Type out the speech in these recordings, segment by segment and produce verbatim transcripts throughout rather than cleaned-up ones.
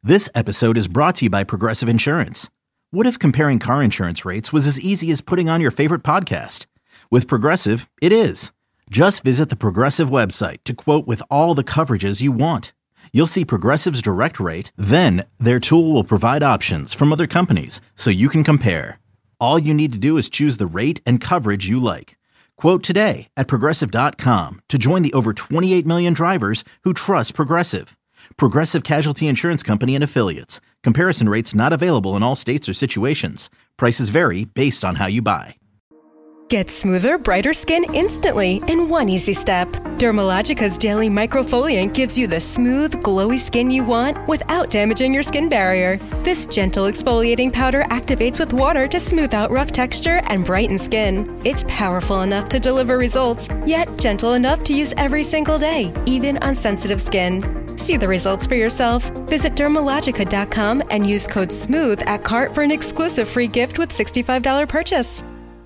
This episode is brought to you by Progressive Insurance. What if comparing car insurance rates was as easy as putting on your favorite podcast? With Progressive, it is. Just visit the Progressive website to quote with all the coverages you want. You'll see Progressive's direct rate, then their tool will provide options from other companies so you can compare. All you need to do is choose the rate and coverage you like. Quote today at progressive dot com to join the over twenty-eight million drivers who trust Progressive. Progressive Casualty Insurance Company and Affiliates. Comparison rates not available in all states or situations. Prices vary based on how you buy. Get smoother, brighter skin instantly in one easy step. Dermalogica's Daily Microfoliant gives you the smooth, glowy skin you want without damaging your skin barrier. This gentle exfoliating powder activates with water to smooth out rough texture and brighten skin. It's powerful enough to deliver results, yet gentle enough to use every single day, even on sensitive skin. See the results for yourself. Visit Dermalogica dot com and use code SMOOTH at cart for an exclusive free gift with sixty-five dollars purchase.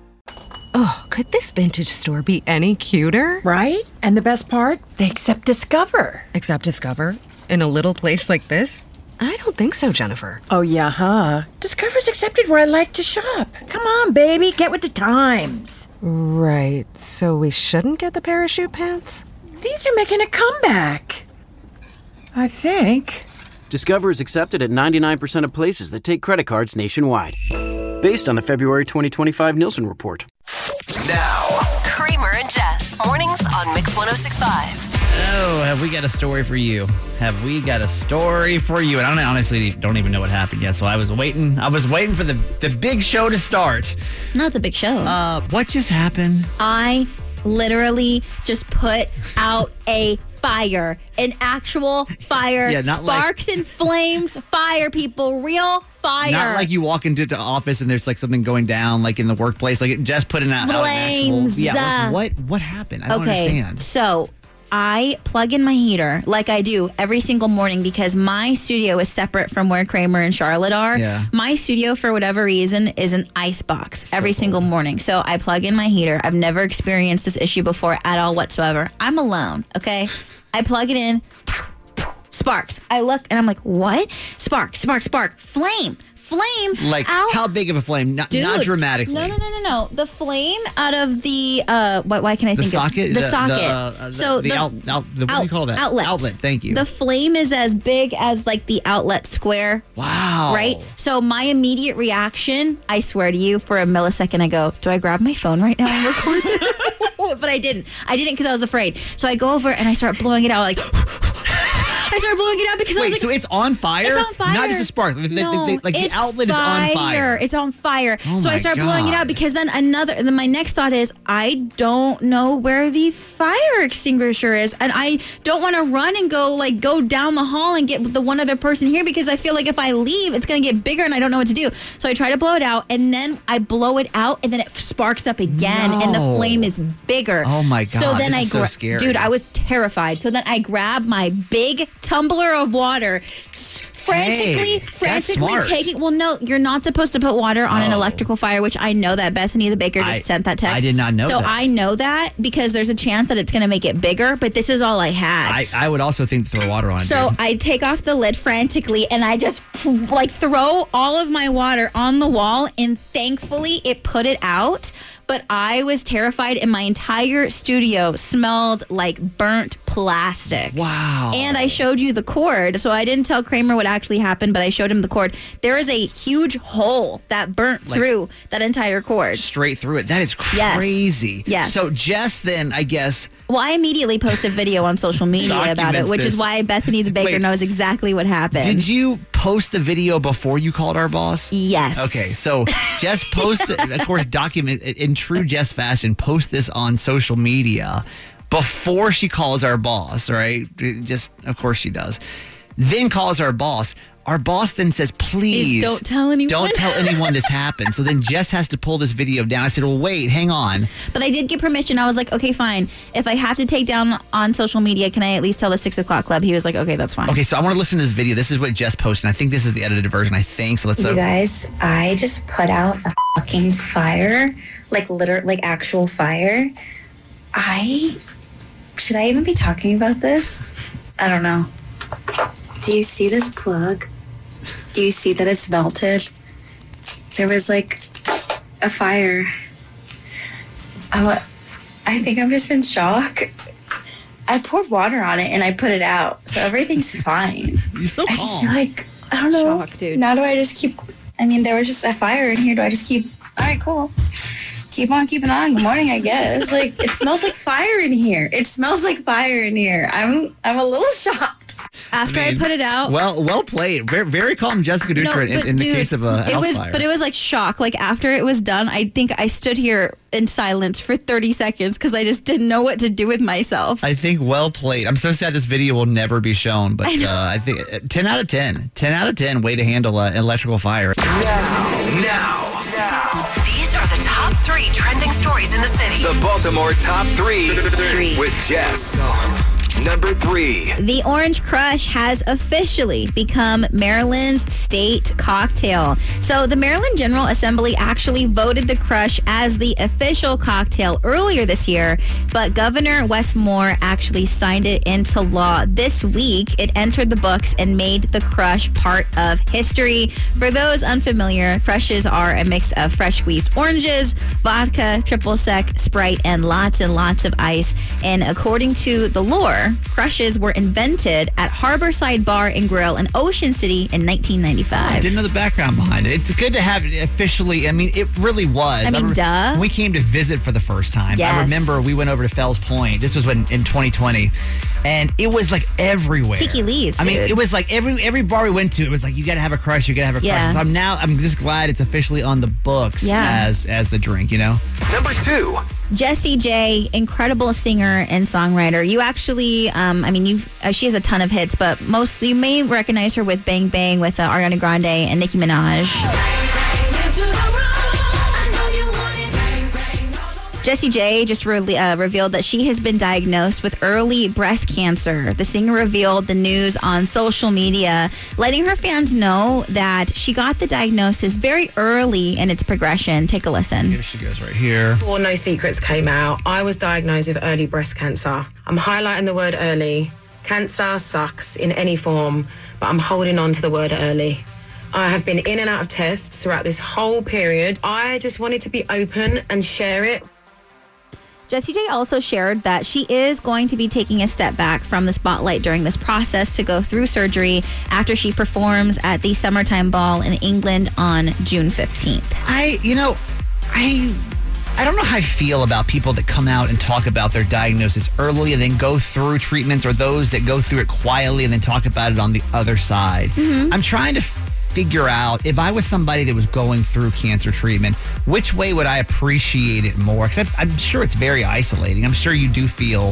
Oh, could this vintage store be any cuter? Right? And the best part? They accept Discover. Accept Discover? In a little place like this? I don't think so, Jennifer. Oh, yeah, huh? Discover's accepted where I like to shop. Come on, baby, get with the times. Right, so we shouldn't get the parachute pants? These are making a comeback. I think. Discover is accepted at ninety-nine percent of places that take credit cards nationwide. Based on the February twenty twenty-five Nielsen report. Now, Kramer and Jess, mornings on Mix one oh six point five. Oh, have we got a story for you? Have we got a story for you? And I honestly don't even know what happened yet, so I was waiting. I was waiting for the, the big show to start. Not the big show. Uh, what just happened? I literally just put out a fire, an actual fire, Yeah, not sparks like- and flames, fire, people, real fire. Not like you walk into the office and there's like something going down, like in the workplace, like just putting out out an actual. Flames. Yeah, like, what what happened? I don't okay, understand. so I plug in my heater like I do every single morning because my studio is separate from where Kramer and Charlotte are. Yeah. My studio, for whatever reason, is an ice box every So single cold. morning. So I plug in my heater. I've never experienced this issue before at all whatsoever. I'm alone, okay? I plug it in, sparks. I look and I'm like, what? Spark, spark, spark, flame. Flame Like, out. how big of a flame? Not, Dude, not dramatically. No, no, no, no, no. The flame out of the uh, why, why can I The think socket? of the, The- socket? the, uh, the- so the out- out- the- what do you call that? Outlet. Outlet, thank you. The flame is as big as like the outlet square. Wow. Right. So my immediate reaction, I swear to you, for a millisecond, I go, "Do I grab my phone right now and record this?" But I didn't. I didn't because I was afraid. So I go over and I start blowing it out like. I started blowing it out because I Wait, was like, so it's on fire? It's on fire. Not just a spark. Like, No, like, like the it's outlet is on fire. It's on fire. Oh so I my start blowing it God. out because then another, then my next thought is, I don't know where the fire extinguisher is. And I don't want to run and go like go down the hall and get the one other person here because I feel like if I leave, it's going to get bigger and I don't know what to do. So I try to blow it out and then I blow it out and then it sparks up again and the No. flame is bigger. Oh my God, So then this I is so gra- scary. Dude, I was terrified. So then I grab my big tumbler of water, frantically, Hey, that's frantically smart. taking. Well, no, you're not supposed to put water on an Oh. electrical fire, which I know that Bethany the baker just I- sent that text. I did not know So that. I know that because there's a chance that it's going to make it bigger, but this is all I had. I, I would also think to throw water on it. So dude. I take off the lid frantically and I just like throw all of my water on the wall and thankfully it put it out. But I was terrified and my entire studio smelled like burnt plastic. Wow. And I showed you the cord. So I didn't tell Kramer what actually happened, but I showed him the cord. There is a huge hole that burnt Like- through that entire cord. Straight through it. That is Yes. crazy. Yes. So Jess then, I guess, Well, I immediately posted video on social media about it, Documents which this. is why Bethany the baker Wait. knows exactly what happened. did you post the video before you called our boss? Yes. Okay, so Jess posted, of course, document in true Jess fashion, post this on social media before she calls our boss, right? Just, of course she does. Then calls our boss. Our boss then says, please Please don't tell anyone." Don't tell anyone this happened. So then Jess has to pull this video down. I said, well, wait, hang on. But I did get permission. I was like, okay, fine. If I have to take down on social media, can I at least tell the six o'clock club? He was like, okay, that's fine. Okay, so I want to listen to this video. This is what Jess posted. I think this is the edited version, I think. So let's You uh, guys, I just put out a fucking fire, like liter, like actual fire. I, should I even be talking about this? I don't know. Do you see this plug? Do you see that it's melted? There was like a fire. I, I think I'm just in shock. I poured water on it and I put it out, so everything's fine. You're so calm. I just feel like, I don't know. Shock, dude. Now do I just keep, I mean, there was just a fire in here. Do I just keep, all right, cool. Keep on keeping on. Good morning, I guess. Like, it smells like fire in here. It smells like fire in here. I'm I'm a little shocked. After I, I mean, put it out. Well, well played. Very, very calm, Jessica Dutra, No, in, but in the dude, case of a it house was, fire. But it was like shock. Like after it was done, I think I stood here in silence for thirty seconds because I just didn't know what to do with myself. I think well played. I'm so sad this video will never be shown, but I I, know. uh, I think uh, ten out of ten. ten out of ten way to handle uh, an electrical fire. Now, now, now. These are the top three trending stories in the city. The Baltimore Top Three, three. with Jess. Number three. The Orange Crush has officially become Maryland's state cocktail. So the Maryland General Assembly actually voted the Crush as the official cocktail earlier this year, but Governor Wes Moore actually signed it into law this week. It entered the books and made the Crush part of history. For those unfamiliar, Crushes are a mix of fresh squeezed oranges, vodka, triple sec, Sprite, and lots and lots of ice. And according to the lore, Crushes were invented at Harborside Bar and Grill in Ocean City in nineteen ninety-five. I didn't know the background behind it. It's good to have it officially. I mean, it really was. I mean, re- duh. When we came to visit for the first time, Yes. I remember we went over to Fells Point. This was when in twenty twenty. And it was like everywhere. Tiki Lee's, I mean, dude. it was like every every bar we went to, it was like, you got to have a Crush, you got to have a Crush. Yeah. So I'm now, I'm just glad it's officially on the books Yeah. as as the drink, you know? Number two. Jessie J, incredible singer and songwriter. You actually, um, I mean, you uh, she has a ton of hits, but most you may recognize her with Bang Bang with uh, Ariana Grande and Nicki Minaj. Jessie J just re- uh, revealed that she has been diagnosed with early breast cancer. The singer revealed the news on social media, letting her fans know that she got the diagnosis very early in its progression. Take a listen. Here she goes right here. Before No Secrets came out, I was diagnosed with early breast cancer. I'm highlighting the word early. Cancer sucks in any form, but I'm holding on to the word early. I have been in and out of tests throughout this whole period. I just wanted to be open and share it. Jessie J also shared that she is going to be taking a step back from the spotlight during this process to go through surgery after she performs at the Summertime Ball in England on June fifteenth. I, you know, I I don't know how I feel about people that come out and talk about their diagnosis early and then go through treatments, or those that go through it quietly and then talk about it on the other side. Mm-hmm. I'm trying to figure out, if I was somebody that was going through cancer treatment, which way would I appreciate it more? Because I'm sure it's very isolating. I'm sure you do feel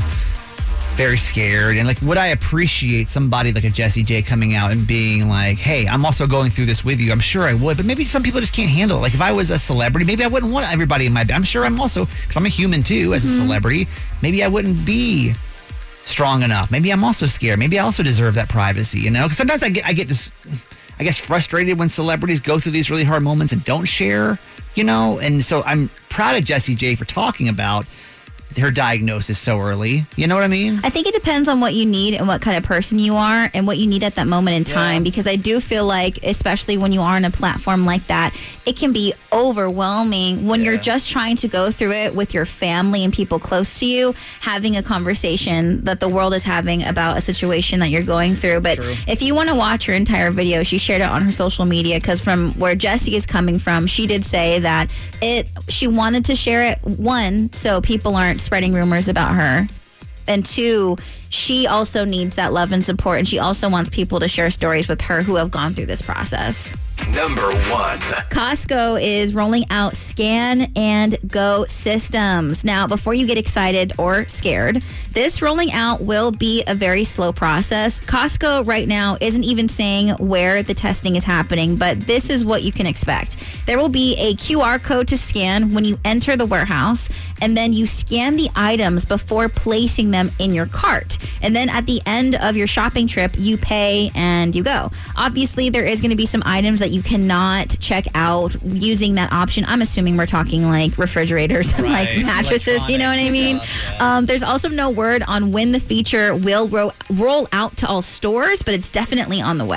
very scared. And like, would I appreciate somebody like a Jessie J coming out and being like, hey, I'm also going through this with you? I'm sure I would, but maybe some people just can't handle it. Like if I was a celebrity, maybe I wouldn't want everybody in my, I'm sure I'm also, because I'm a human too, as Mm-hmm. a celebrity, maybe I wouldn't be strong enough. Maybe I'm also scared. Maybe I also deserve that privacy, you know? Because sometimes I get, I get just, I guess, frustrated when celebrities go through these really hard moments and don't share, you know? And so I'm proud of Jessie J for talking about her diagnosis so early. You know what I mean? I think it depends on what you need and what kind of person you are and what you need at that moment in time. Yeah. Because I do feel like, especially when you are on a platform like that, it can be overwhelming when Yeah. you're just trying to go through it with your family and people close to you, having a conversation that the world is having about a situation that you're going through. But True. if you want to watch her entire video, she shared it on her social media, because from where Jessie is coming from, she did say that it she wanted to share it, one, so people aren't spreading rumors about her, and two, she also needs that love and support, and she also wants people to share stories with her who have gone through this process. Number one. Costco is rolling out Scan and Go systems. Now, before you get excited or scared, this rolling out will be a very slow process. Costco right now isn't even saying where the testing is happening, but this is what you can expect. There will be a Q R code to scan when you enter the warehouse, and then you scan the items before placing them in your cart. And then at the end of your shopping trip, you pay and you go. Obviously, there is going to be some items that you cannot check out using that option. I'm assuming we're talking like refrigerators and like Right. mattresses, you know what I mean? Stuff, yeah. Um, there's also no word on when the feature will ro- roll out to all stores, but it's definitely on the way.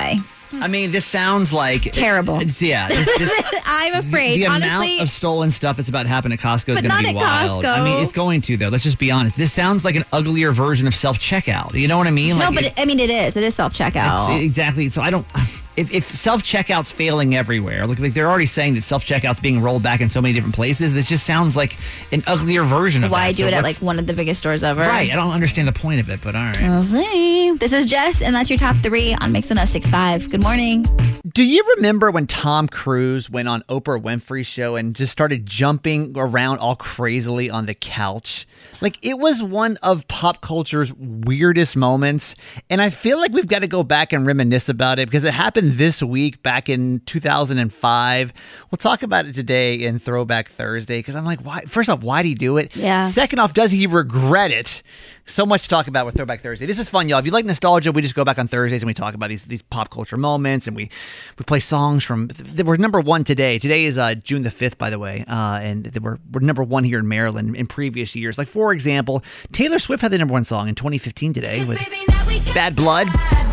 I mean, this sounds like terrible. It's, yeah, this, this, I'm afraid. The Honestly, amount of stolen stuff that's about to happen at Costco is But going to not be at wild. Costco. I mean, it's going to though. Let's just be honest. This sounds like an uglier version of self-checkout. You know what I mean? no, Like but it- it, I mean, it is. It is self checkout. It's- exactly. So I don't. If, if self-checkout's failing everywhere, like, like they're already saying that self-checkout's being rolled back in so many different places, this just sounds like an uglier version of Why that. do So it at let's- like one of the biggest stores ever? Right. I don't understand the point of it, but all right. We'll see. This is Jess, and that's your top three on Mix one oh six point five. Good morning. Do you remember when Tom Cruise went on Oprah Winfrey's show and just started jumping around all crazily on the couch? Like, it was one of pop culture's weirdest moments, and I feel like we've got to go back and reminisce about it because it happened this week back in two thousand five. We'll talk about it today in Throwback Thursday because I'm like, why? First off, why did he do it? Yeah. Second off, does he regret it? So much to talk about with Throwback Thursday. This is fun, y'all. If you like nostalgia, we just go back on Thursdays and we talk about these these pop culture moments, and we we play songs from. We're number one today. Today is uh, June the fifth, by the way, uh, and we're we're number one here in Maryland in previous years. Like, for example, Taylor Swift had the number one song in twenty fifteen today with Bad Blood.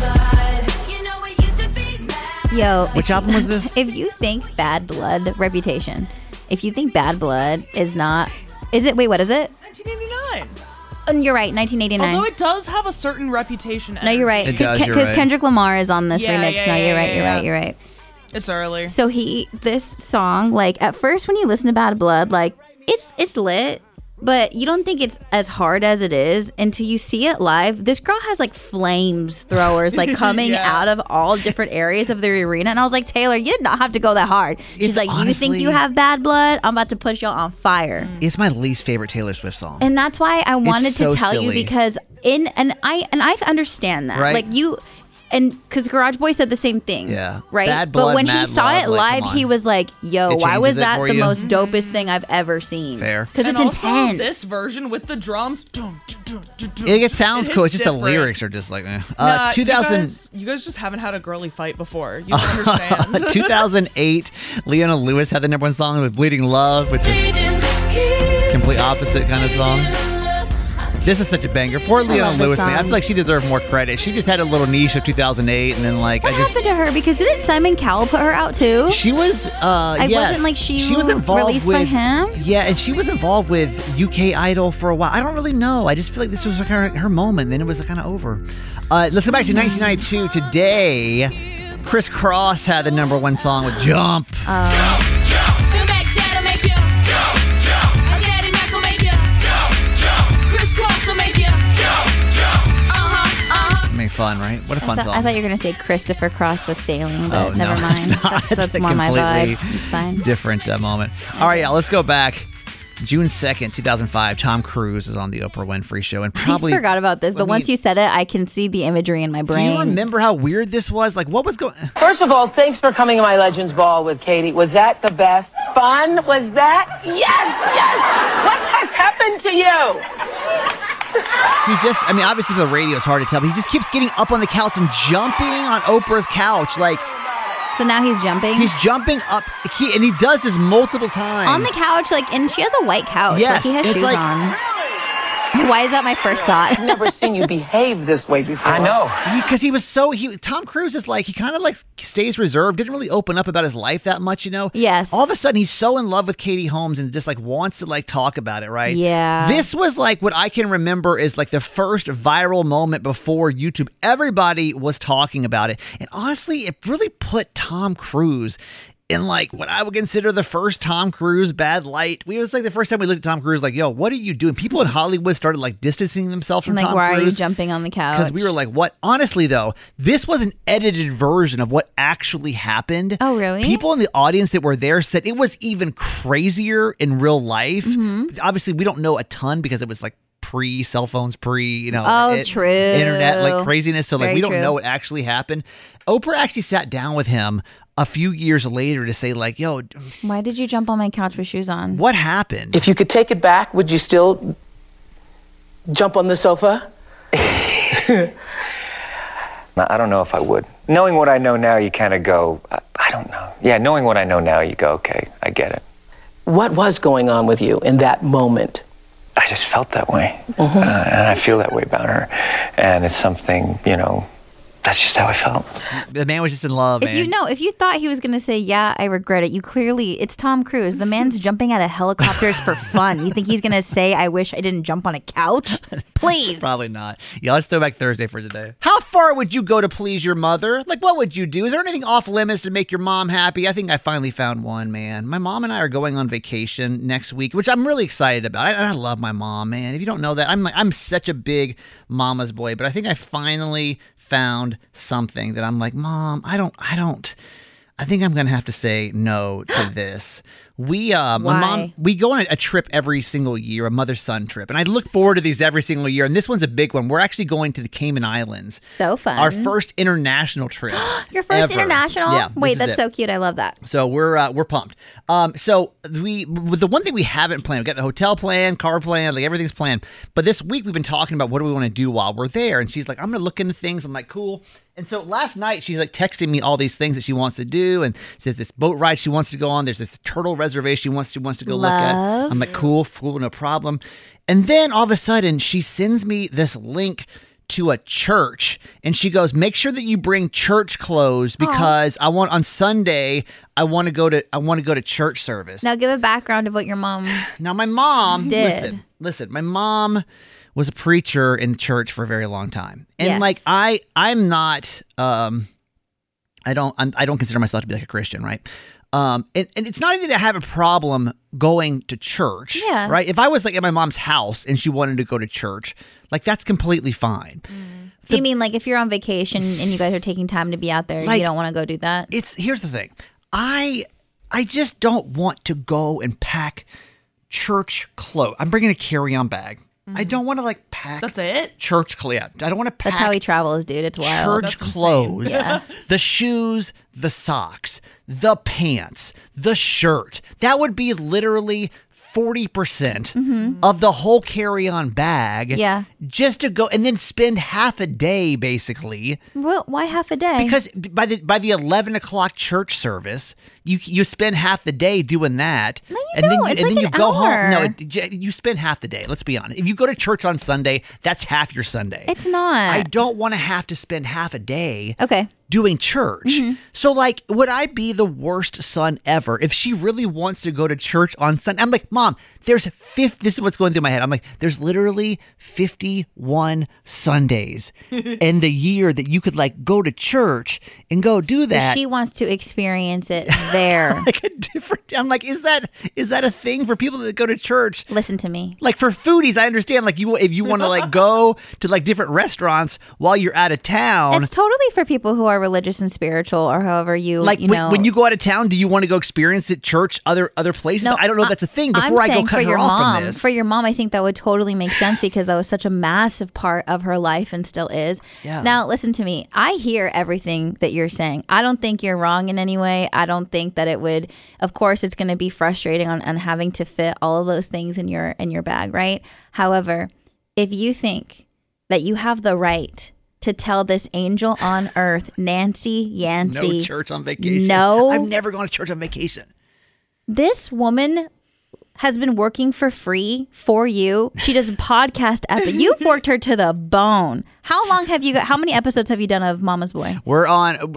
Yo, Which if- album was this? If you think Bad Blood, Reputation, if you think Bad Blood is not, is it? Wait, what is it? nineteen eighty-nine. And you're right, nineteen eighty-nine. Although it does have a certain reputation. No, you're right. It does, Because you're right. Kendrick Lamar is on this Yeah, remix. yeah, no, yeah, you're right. yeah, You're yeah. right. You're right. It's early. So he, this song, like at first when you listen to Bad Blood, like it's it's lit, but you don't think it's as hard as it is until you see it live. This girl has like flames throwers like coming Yeah. out of all different areas of the arena, and I was like, Taylor, you did not have to go that hard. She's It's like, you think honestly- you have bad blood? I'm about to put y'all on fire. It's my least favorite Taylor Swift song. And that's why I wanted so to tell you silly. because in and I and I understand that. Right. Like you and because Garage Boy said the same thing. Yeah. Right. Bad but Blood, when he Mad saw Love, it like, live, come on. he was like, yo, It why was changes it that for the you? most dopest thing I've ever seen? Fair. Because it's and also intense. this version with the drums. Dun, dun, dun, dun, dun. It, it sounds It cool. hits It's just the different. lyrics are just like, eh. Nah, Uh, two thousand. You guys, you guys just haven't had a girly fight before. You don't understand. two thousand eight, Leona Lewis had the number one song with Bleeding Love, which is complete opposite kind of song. This is such a banger. Poor Leona love this Lewis, man. I song. feel like she deserved more credit. She just had a little niche of two thousand eight, and then like What I just happened to her? Because didn't Simon Cowell put her out too? she was uh Like, yes. wasn't, like, she she was involved released with by him? Yeah, and she was involved with U K Idol for a while. I don't really know. I just feel like this was like her, her moment, then it was kind of over. Uh, let's go back to nineteen ninety-two. Today, Chris Cross had the number one song with Jump. Make fun, right? What a I fun thought, song. I thought you were gonna say Christopher Cross with Sailing, but Oh, never no, mind. it's not. That's, It's that's a more my completely vibe. It's fine. different uh, moment. All right, y'all, let's go back. June second, two thousand five, Tom Cruise is on the Oprah Winfrey Show. And probably I forgot about this, but I mean, once you said it, I can see the imagery in my do brain. you remember how weird this was? Like, what was going First of all, thanks for coming to my Legends Ball with Katie. Was that the best fun? Was that? Yes, yes. What has happened to you? He just, I mean, obviously for the radio, it's hard to tell, but he just keeps getting up on the couch and jumping on Oprah's couch. Like, So now he's jumping he's jumping up, he, and he does this multiple times. on the couch, like, and she has a white couch. Yes, like he has it's shoes like- on. Why is that my first thought? I've never seen you behave this way before. I know. Because he, he was so, he Tom Cruise is like, he kind of like stays reserved, didn't really open up about his life that much, you know? Yes. All of a sudden, he's so in love with Katie Holmes and just like wants to like talk about it, right? Yeah. This was like what I can remember is like the first viral moment before YouTube. Everybody was talking about it. And honestly, it really put Tom Cruise in like what I would consider the first Tom Cruise bad light. We was like the first time we looked at Tom Cruise, like, yo, what are you doing? People in Hollywood started like distancing themselves from like, Tom why Cruise. are you jumping on the couch? Because we were like, what? Honestly, though, this was an edited version of what actually happened. Oh, really? People in the audience that were there said it was even crazier in real life. Mm-hmm. Obviously, we don't know a ton because it was like pre cell phones, pre, you know, Oh, it- true. internet, like craziness. So like, Very we don't true. know what actually happened. Oprah actually sat down with him a few years later to say like, yo, Why did you jump on my couch with shoes on? what happened? If you could take it back, would you still jump on the sofa? I don't know if I would. Knowing what I know now, you kind of go, I, I don't know. Yeah, knowing what I know now, you go, okay, I get it. What was going on with you in that moment? I just felt that way. Uh, and I feel that way about her. And it's something, you know, that's just how I felt. The man was just in love, If man. you know, if you thought he was going to say, yeah, I regret it, you clearly, it's Tom Cruise. The man's jumping out of helicopters for fun. You think he's going to say, I wish I didn't jump on a couch? Please. Probably not. Yeah, let's throw back Thursday for today. How far would you go to please your mother? Like, what would you do? Is there anything off limits to make your mom happy? I think I finally found one, man. My mom and I are going on vacation next week, which I'm really excited about. I, I love my mom, man. If you don't know that, I'm like, I'm such a big mama's boy, but I think I finally found something that I'm like, Mom, I don't, I don't, I think I'm going to have to say no to this. We, uh, my Why? mom, we go on a, a trip every single year, a mother-son trip. And I look forward to these every single year. And this one's a big one. We're actually going to the Cayman Islands. So fun. Our first international trip. Your first ever. international? Yeah. Wait, this is that's it. so cute. I love that. So we're uh, we're pumped. Um, so we with the one thing we haven't planned, we got the hotel plan, car plan, like everything's planned. But this week we've been talking about what do we want to do while we're there, and she's like, I'm gonna look into things. I'm like, cool. And so last night she's like texting me all these things that she wants to do, and says this boat ride she wants to go on. There's this turtle reservation she wants to wants to go look at. Love. I'm like, cool, cool, no problem. And then all of a sudden she sends me this link to a church, and she goes, make sure that you bring church clothes because I want on Sunday I want to go to I want to go to church service. Now give a background of what your mom Now my mom did. listen listen my mom was a preacher in the church for a very long time, and Yes. like I I'm not um I don't I'm, I don't consider myself to be like a Christian, right? Um, and, and it's not even that I have a problem going to church, Yeah. right? If I was like at my mom's house and she wanted to go to church, like that's completely fine. So you mean like if you're on vacation and you guys are taking time to be out there, Like- you don't want to go do that? It's here's the thing. I I just don't want to go and pack church clothes. I'm bringing a carry-on bag. I don't want to like pack That's it? church clothes. Yeah, I don't want to pack That's how he travels, dude. It's wild. church That's clothes. insane. Yeah. The shoes, the socks, the pants, the shirt. That would be literally forty percent of the whole carry-on bag. Mm-hmm. Yeah. Just to go and then spend half a day basically. Well, why half a day? Because by the by the eleven o'clock church service, you you spend half the day doing that. No, you and don't. Then you, It's and like then you an go home. hour. No, it, you spend half the day. Let's be honest. If you go to church on Sunday, that's half your Sunday. It's not. I don't want to have to spend half a day Okay. doing church. Mm-hmm. So, like, would I be the worst son ever if she really wants to go to church on Sunday? I'm like, Mom, there's fifty. This is what's going through my head. I'm like, there's literally fifty-one Sundays in the year that you could like go to church and go do that. She wants to experience it there. like a different. I'm like, is that is that a thing for people that go to church? Listen to me. Like for foodies, I understand. Like you, if you want to like go to like different restaurants while you're out of town. It's totally for people who are religious and spiritual, or however you Like you when, know. when you go out of town, do you want to go experience at church, other other places? I don't know if that's a thing. Before I'm I go saying cut for her your off mom, from this, for your mom, I think that would totally make sense because that was such a massive part of her life and still is. Yeah. Now, listen to me. I hear everything that you're saying. I don't think you're wrong in any way. I don't think that it would. Of course, it's going to be frustrating on, on having to fit all of those things in your in your bag, right? However, if you think that you have the right to tell this angel on earth, Nancy Yancey, no church on vacation. No. I've never gone to church on vacation. This woman has been working for free for you. She does a podcast epic. You've worked her to the bone. How long have you got? How many episodes have you done of Mama's Boy? We're on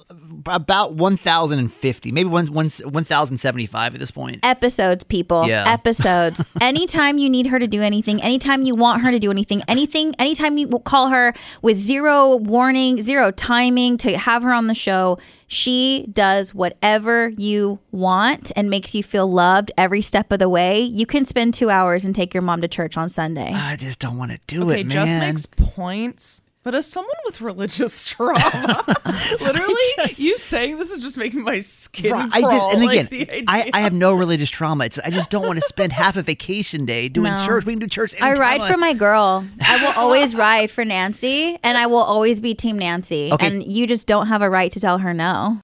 about one thousand fifty, maybe one thousand seventy-five at this point. Episodes, people. Yeah. Episodes. Anytime you need her to do anything, anytime you want her to do anything, anything, anytime you call her with zero warning, zero timing to have her on the show, she does whatever you want and makes you feel loved every step of the way. You can spend two hours and take your mom to church on Sunday. I just don't want to do Okay, it, man. Jess makes points. But as someone with religious trauma, literally, just- you saying this is just making my skin Right, crawl. I just and like, again, the idea. I, I have no religious trauma. It's I just don't want to spend half a vacation day doing No. church. We can do church. I anytime ride I- for my girl. I will always ride for Nancy, and I will always be Team Nancy. Okay. And you just don't have a right to tell her no.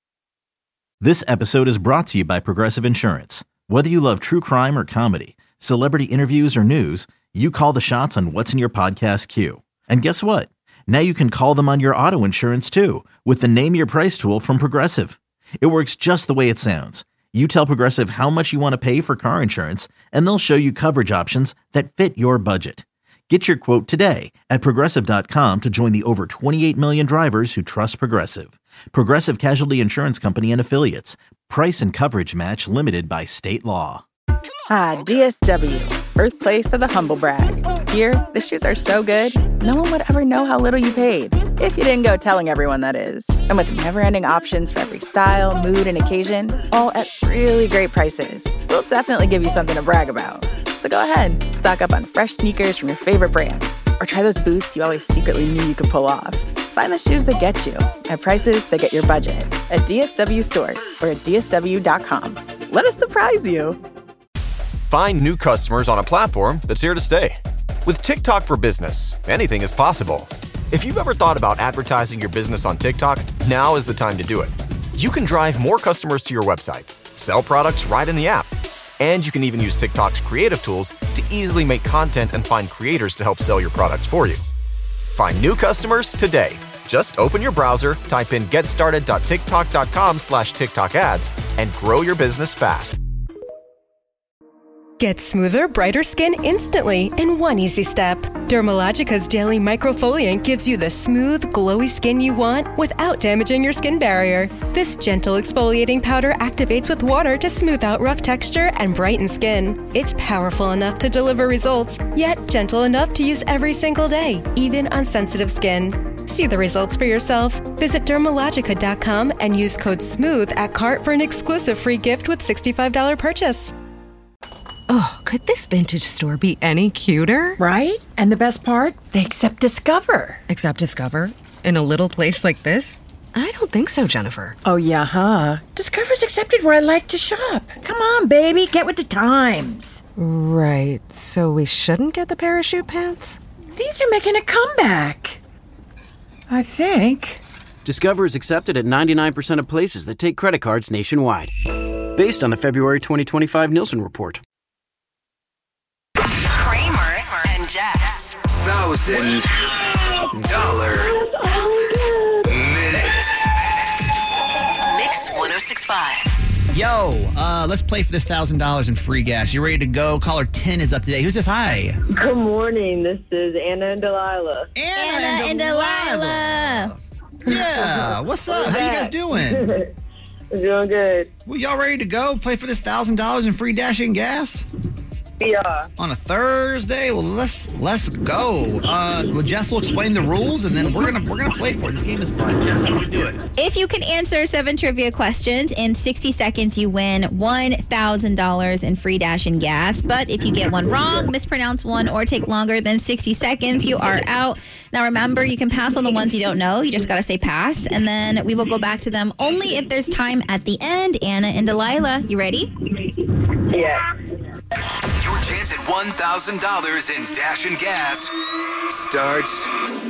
This episode is brought to you by Progressive Insurance. Whether you love true crime or comedy, celebrity interviews or news, you call the shots on what's in your podcast queue. And guess what? Now you can call them on your auto insurance too with the Name Your Price tool from Progressive. It works just the way it sounds. You tell Progressive how much you want to pay for car insurance, and they'll show you coverage options that fit your budget. Get your quote today at Progressive dot com to join the over twenty-eight million drivers who trust Progressive. Progressive Casualty Insurance Company and Affiliates. Price and coverage match limited by state law. Ah, D S W, birthplace of the humble brag. Here, the shoes are so good, no one would ever know how little you paid. If you didn't go telling everyone, that is. And with never-ending options for every style, mood, and occasion, all at really great prices, we'll definitely give you something to brag about. So go ahead, stock up on fresh sneakers from your favorite brands, or try those boots you always secretly knew you could pull off. Find the shoes that get you at prices that get your budget at D S W stores or at D S W dot com. Let us surprise you. Find new customers on a platform that's here to stay. With TikTok for Business, anything is possible. If you've ever thought about advertising your business on TikTok, now is the time to do it. You can drive more customers to your website, sell products right in the app, and you can even use TikTok's creative tools to easily make content and find creators to help sell your products for you. Find new customers today. Just open your browser, type in getstarted.tiktok.com slash TikTok ads, and grow your business fast. Get smoother, brighter skin instantly in one easy step. Dermalogica's Daily Microfoliant gives you the smooth, glowy skin you want without damaging your skin barrier. This gentle exfoliating powder activates with water to smooth out rough texture and brighten skin. It's powerful enough to deliver results, yet gentle enough to use every single day, even on sensitive skin. See the results for yourself. Visit Dermalogica dot com and use code SMOOTH at cart for an exclusive free gift with sixty-five dollars purchase. Oh, could this vintage store be any cuter? Right? And the best part? They accept Discover. Accept Discover? In a little place like this? I don't think so, Jennifer. Oh, yeah, huh? Discover's accepted where I like to shop. Come on, baby, get with the times. Right, so we shouldn't get the parachute pants? These are making a comeback. I think. Discover is accepted at ninety-nine percent of places that take credit cards nationwide. Based on the February twenty twenty-five Nielsen report. Kramer and Jess. Thousand dollar minute. Mix ten sixty-five. Yo, uh, let's play for this one thousand dollars in free gas. You ready to go? Caller ten is up today. Who's this? Hi. Good morning. This is Anna and Delilah. Anna, Anna and Delilah. Yeah, what's up? How you guys doing? Doing good. Well, y'all ready to go? Play for this one thousand dollars in free dashing gas? Yeah. On a Thursday? Well, let's let's go. Uh, well, Jess will explain the rules, and then we're gonna we're gonna play for it. This game is fun. Jess, how do we do it? If you can answer seven trivia questions in sixty seconds, you win one thousand dollars in free dash and gas. But if you get one wrong, mispronounce one, or take longer than sixty seconds, you are out. Now remember, you can pass on the ones you don't know. You just got to say pass, and then we will go back to them only if there's time at the end. Anna and Delilah, you ready? Yeah. Your chance at one thousand dollars in Dash and Gas starts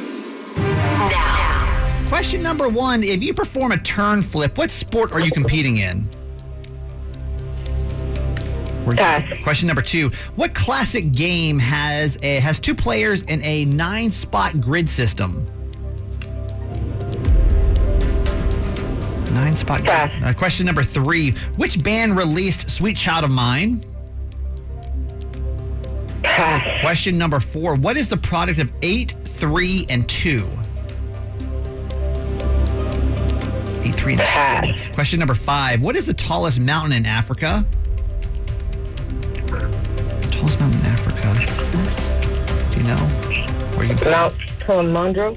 now. Question number one. If you perform a turn flip, what sport are you competing in? Pass. Question number two. What classic game has a, has two players in a nine-spot grid system? Nine-spot grid. Pass. Uh, question number three. Which band released Sweet Child of Mine? Pass. Question number four. What is the product of eight, three, and two? Eight, three, and two. Pass. Question number five. What is the tallest mountain in Africa? The tallest mountain in Africa. Do you know? Where you Mount Kilimanjaro.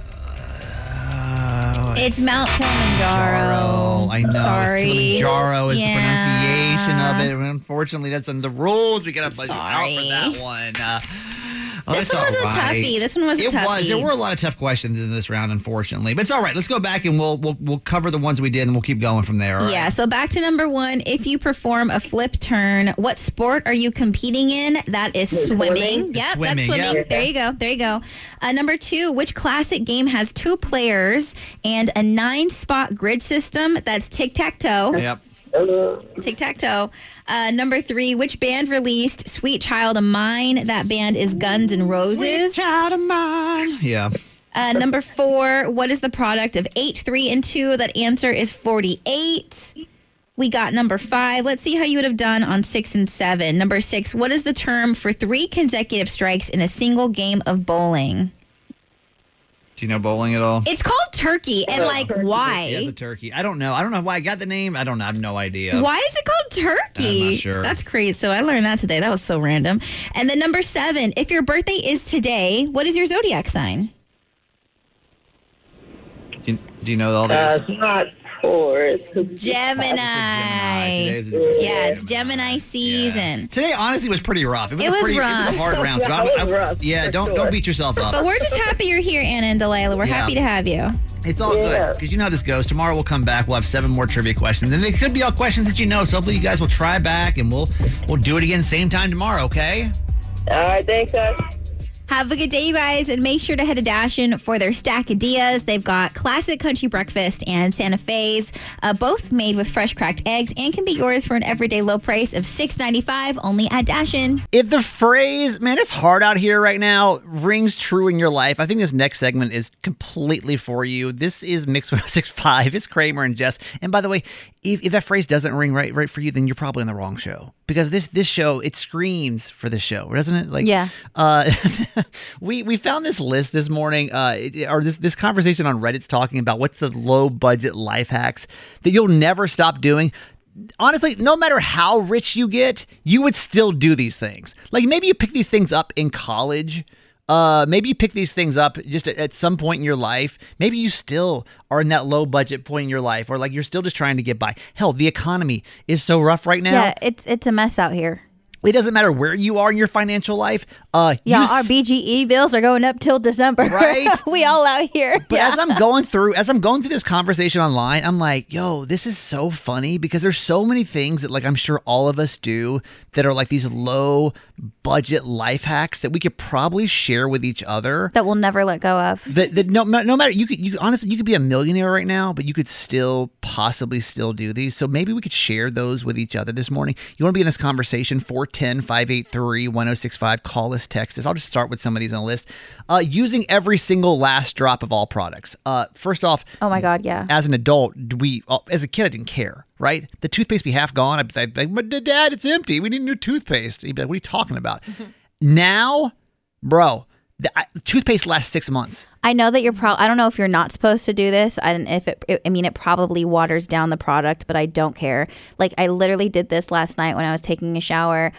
Uh, It's Mount Kilimanjaro. I know. Sorry. It's Kilimanjaro is Yeah. the pronunciation of it. And unfortunately, that's in the rules. We got to budget out for Sorry. that one. Uh, oh, This that's one was all a right. toughie. This one was a it was. toughie. There were a lot of tough questions in this round, unfortunately. But it's all right. Let's go back and we'll we'll we'll cover the ones we did, and we'll keep going from there. all right? Yeah, so back to number one. If you perform a flip turn, what sport are you competing in? That is swimming. Swimming? Yep, Swimming, that's swimming. yep. There you go. There you go. Uh, number two, which classic game has two players and a nine spot grid system? That's tic tac toe. Yep. Tic tac toe. Uh, number three, which band released Sweet Child of Mine? That band is Guns N' Roses. Sweet Child of Mine. Yeah. Uh, number four, what is the product of eight, three, and two? That answer is forty-eight. We got number five. Let's see how you would have done on six and seven. Number six, what is the term for three consecutive strikes in a single game of bowling? Do you know bowling at all? It's called turkey, and like, why? Yeah, the turkey. I don't know. I don't know why I got the name. I don't know. I have no idea. Why is it called turkey? I'm not sure. That's crazy. So I learned that today. That was so random. And then number seven, if your birthday is today, what is your zodiac sign? Do you, do you know all Uh, these? it's not Taurus. Gemini. Today's a- Yeah, it's Gemini season. Today, honestly, was pretty rough. It was, It a was pretty, It rough. was a hard round. So Yeah, I'm, it was I'm- rough, yeah, for don't sure. don't beat yourself up. But we're just happy you're here, Anna and Delilah. We're Yeah. happy to have you. It's all good because you know how this goes. Tomorrow we'll come back. We'll have seven more trivia questions, and they could be all questions that you know. So hopefully you guys will try back, and we'll we'll do it again same time tomorrow. Okay? All right, thanks, guys. Have a good day, you guys, and make sure to head to Dashin for their Stackadillas. They've got classic country breakfast and Santa Fe's, uh, both made with fresh cracked eggs, and can be yours for an everyday low price of six ninety-five only at Dashin. If the phrase, man, it's hard out here right now, rings true in your life, I think this next segment is completely for you. This is Mix one oh six point five. It's Kramer and Jess. And by the way, if, if that phrase doesn't ring right right for you, then you're probably on the wrong show. Because this this show, it screams for the show, doesn't it? Like, Yeah. Uh, we we found this list this morning, uh, it- or this this conversation on Reddit's talking about what's the low budget life hacks that you'll never stop doing. Honestly, no matter how rich you get, you would still do these things. Like maybe you pick these things up in college. Uh, maybe you pick these things up just at, at some point in your life. Maybe you still are in that low budget point in your life, or like you're still just trying to get by. Hell, the economy is so rough right now. Yeah, it's it's a mess out here. It doesn't matter where you are in your financial life. Uh, Yeah, you our B G E bills are going up till December. Right? We all out here. But Yeah. as I'm going through, as I'm going through this conversation online, I'm like, yo, this is so funny because there's so many things that like I'm sure all of us do that are like these low budget life hacks that we could probably share with each other. That we'll never let go of. That, that no, no matter you could, you honestly, you could be a millionaire right now, but you could still possibly still do these. So maybe we could share those with each other this morning. You want to be in this conversation? four one zero, five eight three, one zero six five. Call us, text us. I'll just start with some of these on the list. Uh, using every single last drop of all products. Uh, first off, Oh my God, yeah. as an adult, we uh, as a kid, I didn't care. Right? The toothpaste be half gone. I'd be like, but Dad, it's empty. We need new toothpaste. He'd be like, what are you talking about? Now, bro, the, I, toothpaste lasts six months. I know that you're probably, I don't know if you're not supposed to do this. I don't, if it, it, I mean, it probably waters down the product, but I don't care. Like, I literally did this last night when I was taking a shower.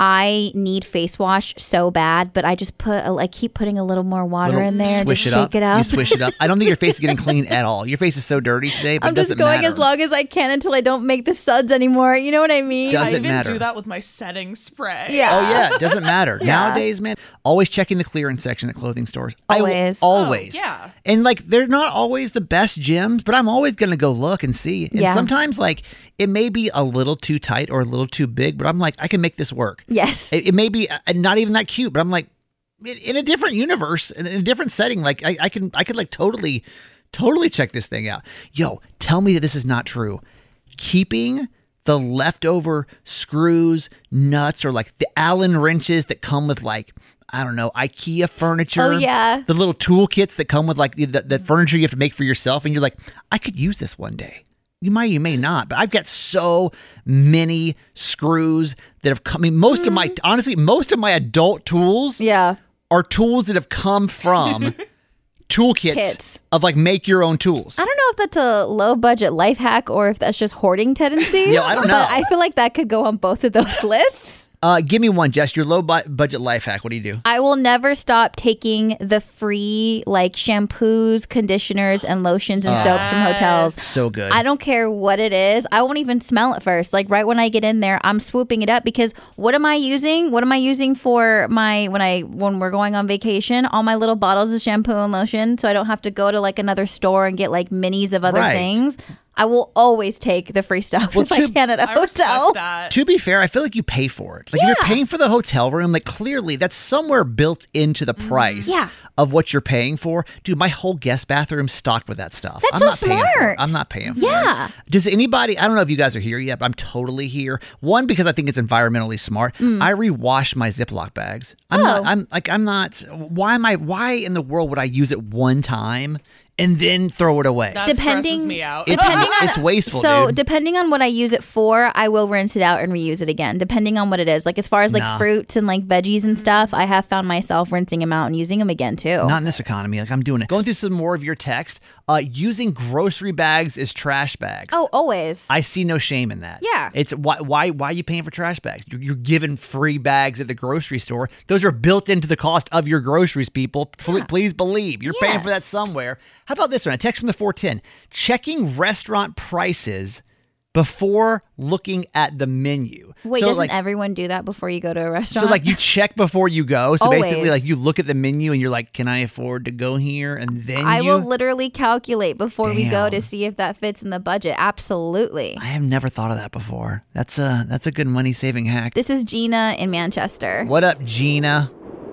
I need face wash so bad, but I just put, a, I keep putting a little more water Little- in there, swish just it shake up. it up. You swish it up. I don't think your face is getting clean at all. Your face is so dirty today, but I'm it just doesn't going matter. as long as I can until I don't make the suds anymore. You know what I mean? Doesn't I even matter. do that with my setting spray. Yeah. Oh yeah, it doesn't matter. Yeah. Nowadays, man, always checking the clearance section at clothing stores. I will Always. always. Oh, yeah. And like they're not always the best gyms, but I'm always gonna go look and see. And Yeah. sometimes like it may be a little too tight or a little too big, but I'm like, I can make this work. Yes. It, it may be uh, not even that cute, but I'm like, in, in a different universe, in, in a different setting, like I, I can, I could like totally, totally check this thing out. Yo, tell me that this is not true. Keeping the leftover screws, nuts, or like the Allen wrenches that come with like, I don't know, IKEA furniture. Oh, yeah. The little toolkits that come with like the, the furniture you have to make for yourself. And you're like, I could use this one day. You might, you may not, but I've got so many screws that have come. I mean, most of my, honestly, most of my adult tools Yeah. are tools that have come from toolkits Kits. of like make your own tools. I don't know if that's a low budget life hack or if that's just hoarding tendencies. Yeah, I don't know. But I feel like that could go on both of those lists. Uh, give me one, Jess. Your low bu- budget life hack. What do you do? I will never stop taking the free like shampoos, conditioners, and lotions and soaps from hotels. So good. I don't care what it is. I won't even smell it first. Like right when I get in there, I'm swooping it up because what am I using? What am I using for my when I when we're going on vacation? All my little bottles of shampoo and lotion, so I don't have to go to like another store and get like minis of other Right. things. I will always take the free stuff Well, if I to- can at a I respect hotel. that. To be fair, I feel like you pay for it. Like if Yeah. you're paying for the hotel room, like clearly that's somewhere built into the price Yeah. of what you're paying for. Dude, my whole guest bathroom's stocked with that stuff. That's I'm so not paying for it. smart. I'm not paying for Yeah. it. Does anybody, I don't know if you guys are here yet, but I'm totally here. One, because I think it's environmentally smart. I rewash my Ziploc bags. I'm Mm. Oh. not, I'm like, I'm not, why am I, why in the world would I use it one time and then throw it away. That Depending- stresses me out. It's, Depending on it's wasteful, So dude. depending on what I use it for, I will rinse it out and reuse it again. Depending on what it is, like as far as like Nah. fruits and like veggies and stuff, I have found myself rinsing them out and using them again too. Not in this economy. Like I'm doing it. Going through some more of your text. Uh, using grocery bags as trash bags. Oh, always. I see no shame in that. Yeah. It's why why why are you paying for trash bags? You're, you're given free bags at the grocery store. Those are built into the cost of your groceries, people. Pl- Please believe you're paying for that somewhere. How about this one? A text from the four ten. Checking restaurant prices before looking at the menu. Wait, So, doesn't like, everyone do that before you go to a restaurant? So like you check before you go. So basically Always. like you look at the menu and you're like, can I afford to go here? And then I you... will literally calculate before we go Damn. to see if that fits in the budget. Absolutely. I have never thought of that before. That's a that's a good money saving hack. This is Gina in Manchester. What up, Gina?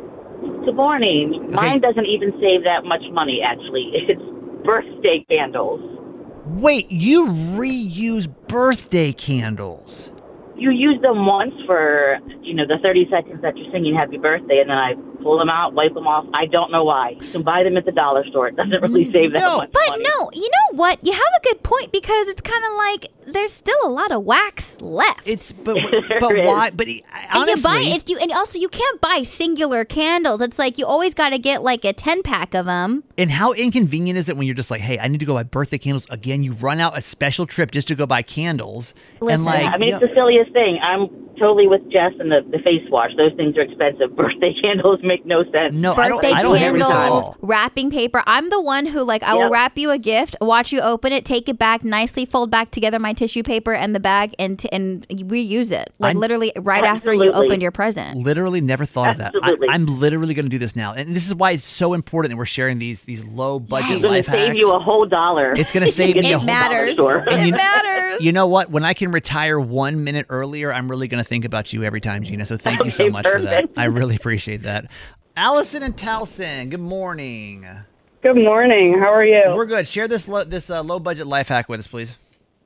Good morning. Mine doesn't even save that much money, actually. It's birthday candles. Wait, you reuse birthday candles? You use them once for, you know, the thirty seconds that you're singing happy birthday, and then I pull them out, wipe them off. I don't know why. You can buy them at the dollar store. It doesn't really save that much But money. no, you know what? You have a good point because it's kind of like there's still a lot of wax left. It's but but why? But he- and you buy honestly- if you and also you can't buy singular candles. It's like you always got to get like a ten pack of them. And how inconvenient is it when you're just like, hey, I need to go buy birthday candles again? You run out a special trip just to go buy candles. And like, I mean, you it's know- the silliest thing. I'm totally with Jess and the, the face wash. Those things are expensive. Birthday candles make no sense. No, Birthday candles, wrapping paper. I'm the one who like I will Yep. wrap you a gift, watch you open it, take it back, nicely fold back together my tissue paper and the bag, and t- and reuse it. Like I'm- literally right after you Absolutely. open your present. Literally never thought of that. Absolutely. I, I'm literally going to do this now, and this is why it's so important that we're sharing these these low budget It's going life to save hacks. you a whole dollar. It's going to save me a whole matters. dollar. And It you, matters. You know what? When I can retire one minute earlier, I'm really going to think about you every time, Gina. So thank you so Okay, much for that. perfect. I really appreciate that. Allison and Towson, good morning. Good morning. How are you? We're good. Share this low, this uh, low budget life hack with us, please.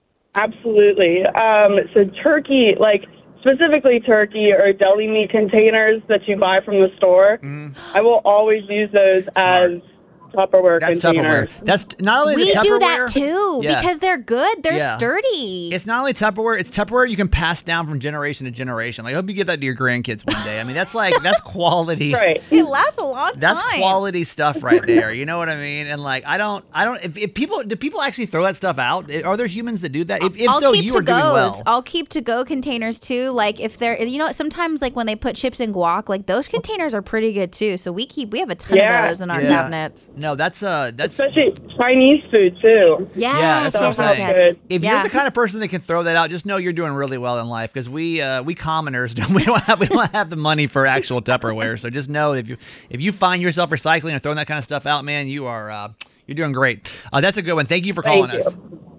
Absolutely. Um, so turkey, like specifically turkey or deli meat containers that you buy from the store, I will always use those as Tupperware That's containers. Tupperware. That's not only We the Tupperware. do that too Yeah. because they're good. They're Yeah. sturdy. It's not only Tupperware, it's Tupperware you can pass down from generation to generation. Like, I hope you give that to your grandkids one day. I mean, that's like, that's quality. Right. It lasts a long That's time. quality stuff right there. You know what I mean? And like, I don't, I don't, if, if people, do people actually throw that stuff out? Are there humans that do that? If, if I'll so, keep you to are doing goes. well. I'll keep to go containers too. Like if they're, you know, sometimes like when they put chips and guac, like those containers are pretty good too. So we keep, we have a ton Yeah. of those in our Yeah. cabinets. No, that's, uh, that's, Especially Chinese food too. Yes, yeah, that's what I'm yes, saying. yes, yes. If Yeah. you're the kind of person that can throw that out, just know you're doing really well in life because we uh, we commoners don't we don't have we don't have the money for actual Tupperware. So just know if you if you find yourself recycling or throwing that kind of stuff out, man, you are uh, you're doing great. Uh, that's a good one. Thank you for calling Thank us,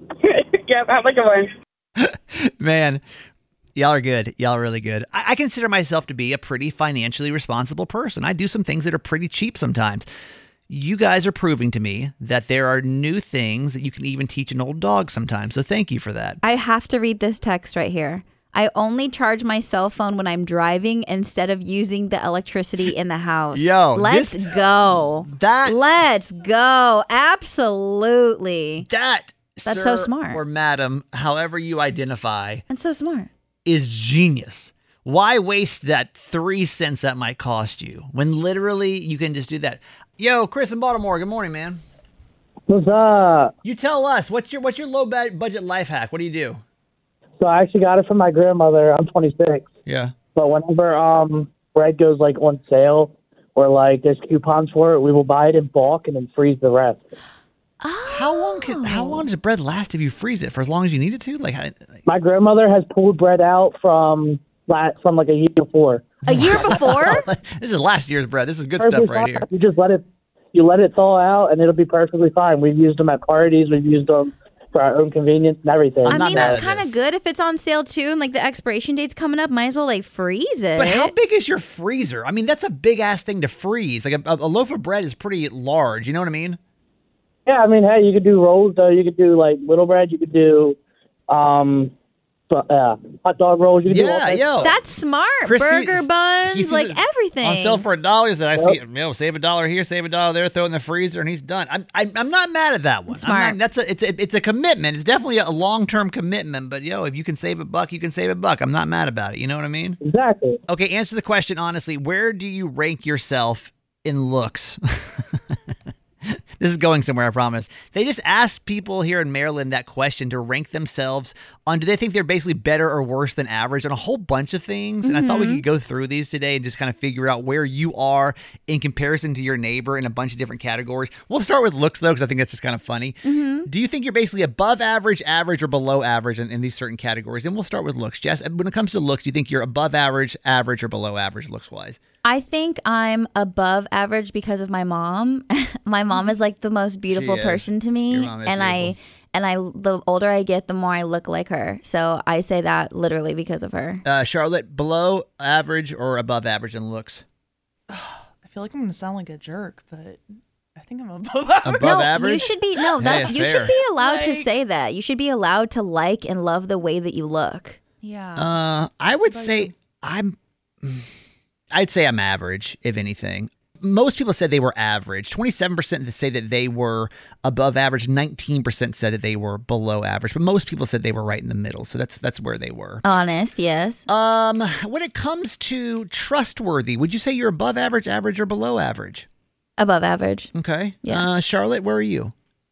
Yep, have a good one. man. Y'all are good. Y'all are really good. I, I consider myself to be a pretty financially responsible person. I do some things that are pretty cheap sometimes. You guys are proving to me that there are new things that you can even teach an old dog sometimes. So thank you for that. I have to read this text right here. I only charge my cell phone when I'm driving instead of using the electricity in the house. Yo, let's this- go. That let's go. Absolutely. That That's sir so smart. or madam, however you identify, That's so smart. is genius. Why waste that three cents that might cost you when literally you can just do that? Yo, Chris in Baltimore. Good morning, man. What's up? You tell us what's your what's your low ba- budget life hack? What do you do? So I actually got it from my grandmother. I'm twenty-six. Yeah. But whenever um bread goes like on sale or like there's coupons for it, we will buy it in bulk and then freeze the rest. How long can how long does bread last if you freeze it for as long as you need it to? Like, how, My grandmother has pulled bread out from la- from like a year before. A year before? This is last year's bread. This is good stuff Perfectly right fine. here. You just let it you let it thaw out and it'll be perfectly fine. We've used them at parties. We've used them for our own convenience and everything. I mean, that's kind of good if it's on sale too, and like the expiration date's coming up. Might as well like freeze it. But how big is your freezer? I mean, that's a big ass thing to freeze. Like a, a loaf of bread is pretty large. You know what I mean? Yeah, I mean, hey, you could do rolls though. You could do like little bread. You could do, um, uh, hot dog rolls. You can do all Yeah, kinds yo. of stuff. That's smart. Chris Burger sees- he buns, sees like it everything. on sale for a dollar. That I see, Yep. you know, save a dollar here, save a dollar there, throw it in the freezer, and he's done. I'm, I'm, I'm not mad at that one. I'm Smart. not- that's a, it's a, it's a commitment. It's definitely a long term commitment. But yo, if you can save a buck, you can save a buck. I'm not mad about it. You know what I mean? Exactly. Okay, answer the question honestly. Where do you rank yourself in looks? This is going somewhere, I promise. They just asked people here in Maryland that question to rank themselves on do they think they're basically better or worse than average on a whole bunch of things. And I thought we Mhm. could go through these today and just kind of figure out where you are in comparison to your neighbor in a bunch of different categories. We'll start with looks, though, because I think that's just kind of funny. Mhm. Do you think you're basically above average, average, or below average in, in these certain categories? And we'll start with looks. Jess, when it comes to looks, do you think you're above average, average, or below average looks-wise? I think I'm above average because of my mom. My mom is like the most beautiful She is. person to me, Your mom is and I and I the older I get, the more I look like her. So I say that literally because of her. Uh, Charlotte, below average or above average in looks? I feel like I'm gonna sound like a jerk, but I think I'm above average. Above no, average? you should be no. That's Hey, you fair. should be allowed to Like- say that. You should be allowed to like and love the way that you look. Yeah. Uh, I would say I'm. I'd say I'm average, if anything. Most people said they were average. twenty-seven percent say that they were above average. nineteen percent said that they were below average. But most people said they were right in the middle. So that's that's where they were. Honest, yes. Um, when it comes to trustworthy, would you say you're above average, average, or below average? Above average. Okay. Yeah. Uh, Charlotte, where are you?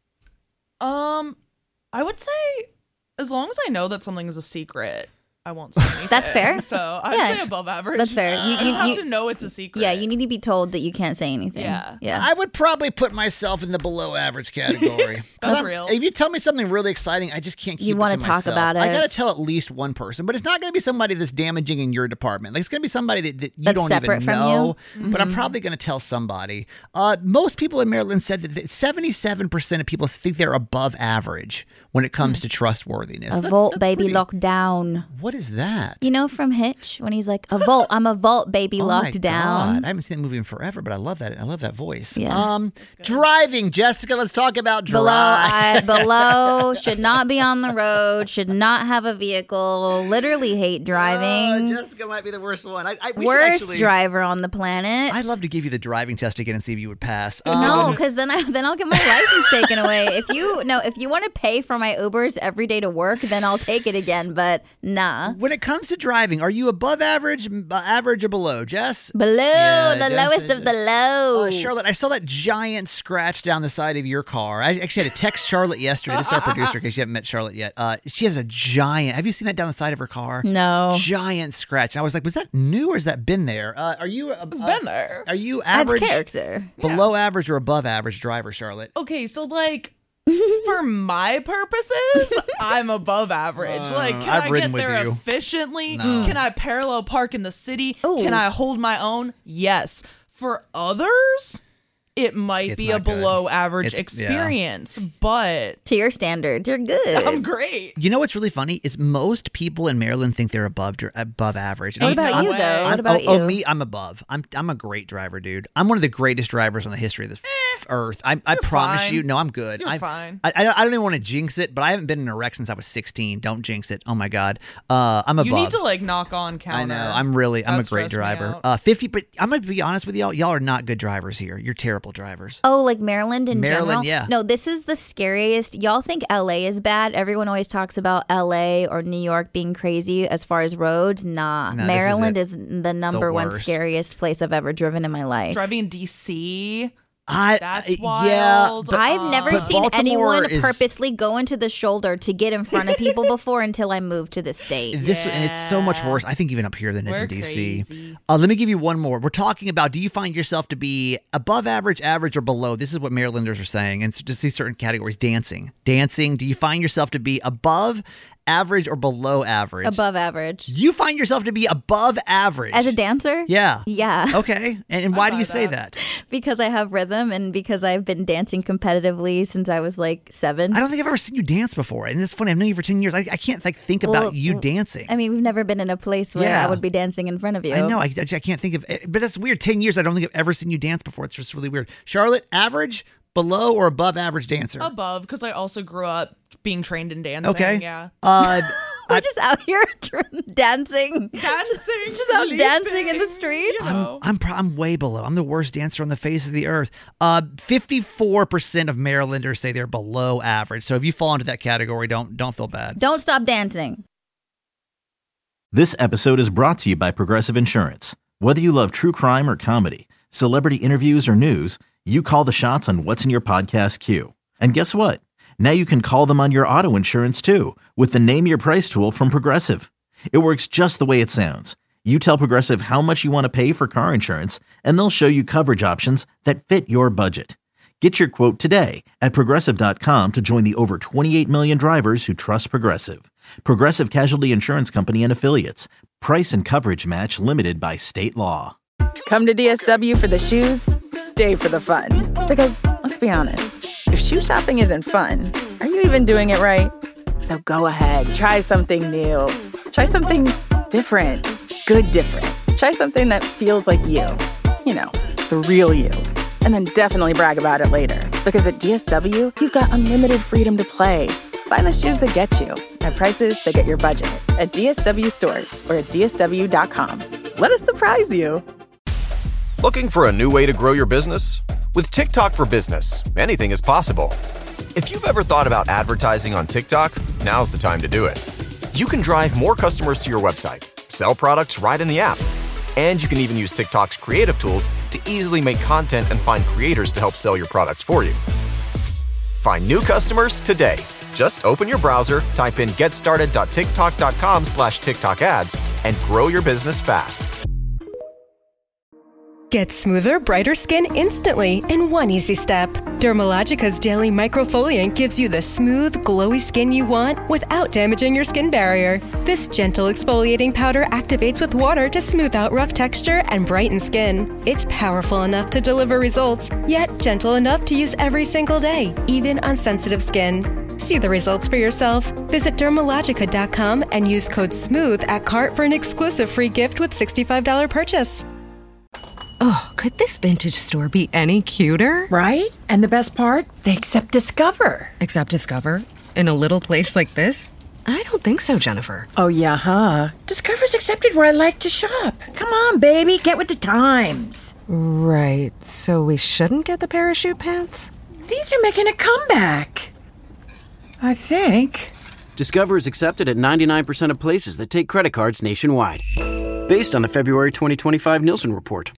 Um, I would say as long as I know that something is a secret, I won't say anything. That's fair. So I'd Yeah. say above average. That's fair. You- I you- just have you- to know it's a secret. Yeah, you need to be told that you can't say anything. Yeah. Yeah. I would probably put myself in the below average category. That's I'm- real. If you tell me something really exciting, I just can't keep You it wanna to talk myself. about I it. got to tell at least one person, but it's not going to be somebody that's damaging in your department. Like it's going to be somebody that, that you That's don't separate even from know, you? but I'm Mhm. probably going to tell somebody. Uh, most people in Maryland said that that seventy-seven percent of people think they're above average when it comes to trustworthiness. A That's- vault that's baby pretty- locked down. What is that? You know from Hitch when he's like a vault. I'm a vault baby Oh my locked down. God. I haven't seen that movie in forever, but I love that. I love that voice. Yeah. Um, driving, Jessica. Let's talk about Below, drive. I, below should not be on the road. Should not have a vehicle. Literally hate driving. Oh, Jessica might be the worst one. I, I we should Worst actually- driver on the planet. I'd love to give you the driving test again and see if you would pass. No, Um, because then I then I'll get my license taken away. If you no, if you want to pay for my Ubers every day to work, then I'll take it again. But nah, when it comes to driving, are you above average, m- uh, average, or below, Jess? below Yeah, the Jess, lowest of the low. Uh, Charlotte, I saw that giant scratch down the side of your car. I actually had to text Charlotte yesterday. This is our producer, in case you haven't met Charlotte yet. Uh, she has a giant. Have you seen that down the side of her car? No. Giant scratch. And I was like, was that new or has that been there? Uh, are you? Uh, It's been there. Are you That's average, character. below average, or above average driver, Charlotte? Okay, so like for my purposes, I'm above average. Uh, Like, can I've I ridden get with there you. efficiently? No. Can I parallel park in the city? Ooh. Can I hold my own? Yes. For others, it might It's be a not good. below average It's- yeah. experience, but To your standards, you're good. I'm great. You know what's really funny is most people in Maryland think they're above dr- above average. What And about I'm- you, though? I'm- What about oh, you? Oh, me, I'm above. I'm I'm a great driver, dude. I'm one of the greatest drivers on the history of this earth. I I promise fine. you. No, I'm good. You're I, fine. I, I don't I don't even want to jinx it, but I haven't been in a wreck since I was sixteen. Don't jinx it. Oh my god. Uh, I'm above. You need to like knock on counter. I know. I'm really. I'm That a great stressed me driver. out. Uh, fifty. But I'm gonna be honest with y'all. Y'all are not good drivers here. You're terrible drivers. Oh, like Maryland in Maryland, general? yeah. No, this is the scariest. Y'all think L A is bad? Everyone always talks about L A or New York being crazy as far as roads. Nah. No, this is Maryland it. is, the number one worst. scariest place I've ever driven in my life. Driving in D C. I That's I- wild. Yeah, but- I've never but seen Baltimore anyone is- purposely go into the shoulder to get in front of people before until I moved to the state. This and it's so much worse. I think even up here than it is We're in D C. crazy. Uh, let me give you one more. We're talking about: do you find yourself to be above average, average, or below? This is what Marylanders are saying, and it's just these certain categories. Dancing, dancing. Do you find yourself to be above average or below average? Above average. You find yourself to be above average As a dancer? Yeah. Yeah. Okay. And, and why do you say that? Because I have rhythm and because I've been dancing competitively since I was like seven. I don't think I've ever seen you dance before, and it's funny. I've known you for ten years. I, I can't like think about Well, you w- dancing. I mean, we've never been in a place where Yeah. I would be dancing in front of you. I know. I, I I can't think of it. But that's weird. ten years, I don't think I've ever seen you dance before. It's just really weird. Charlotte, average, below, or above average dancer? Above, because I also grew up being trained in dancing. Okay. Yeah. Uh, We're just out here dancing. Dancing. Just out dancing in the streets. I'm I'm, pro- I'm way below. I'm the worst dancer on the face of the earth. Uh, fifty-four percent of Marylanders say they're below average. So if you fall into that category, don't don't feel bad. Don't stop dancing. This episode is brought to you by Progressive Insurance. Whether you love true crime or comedy, celebrity interviews or news, you call the shots on what's in your podcast queue. And guess what? Now you can call them on your auto insurance too with the Name Your Price tool from Progressive. It works just the way it sounds. You tell Progressive how much you want to pay for car insurance, and they'll show you coverage options that fit your budget. Get your quote today at Progressive dot com to join the over twenty-eight million drivers who trust Progressive. Progressive Casualty Insurance Company and Affiliates. Price and coverage match limited by state law. Come to D S W for the shoes, stay for the fun. Because, let's be honest, if shoe shopping isn't fun, are you even doing it right? So go ahead, try something new. Try something different. Good different. Try something that feels like you. You know, the real you. And then definitely brag about it later. Because at D S W, you've got unlimited freedom to play. Find the shoes that get you at prices that get your budget at D S W stores or at D S W dot com. Let us surprise you. Looking for a new way to grow your business? With TikTok for Business, anything is possible. If you've ever thought about advertising on TikTok, now's the time to do it. You can drive more customers to your website, sell products right in the app, and you can even use TikTok's creative tools to easily make content and find creators to help sell your products for you. Find new customers today. Just open your browser, type in getstarted dot tiktok dot com slash TikTok ads, and grow your business fast. Get smoother, brighter skin instantly in one easy step. Dermalogica's Daily Microfoliant gives you the smooth, glowy skin you want without damaging your skin barrier. This gentle exfoliating powder activates with water to smooth out rough texture and brighten skin. It's powerful enough to deliver results, yet gentle enough to use every single day, even on sensitive skin. See the results for yourself. Visit Dermalogica dot com and use code SMOOTH at cart for an exclusive free gift with sixty-five dollars purchase. Oh, could this vintage store be any cuter? Right? And the best part? They accept Discover. Accept Discover? In a little place like this? I don't think so, Jennifer. Oh, yeah, huh? Discover's accepted where I like to shop. Come on, baby, get with the times. Right, so we shouldn't get the parachute pants? These are making a comeback. I think. Discover is accepted at ninety-nine percent of places that take credit cards nationwide. Based on the February twenty twenty-five Nielsen report.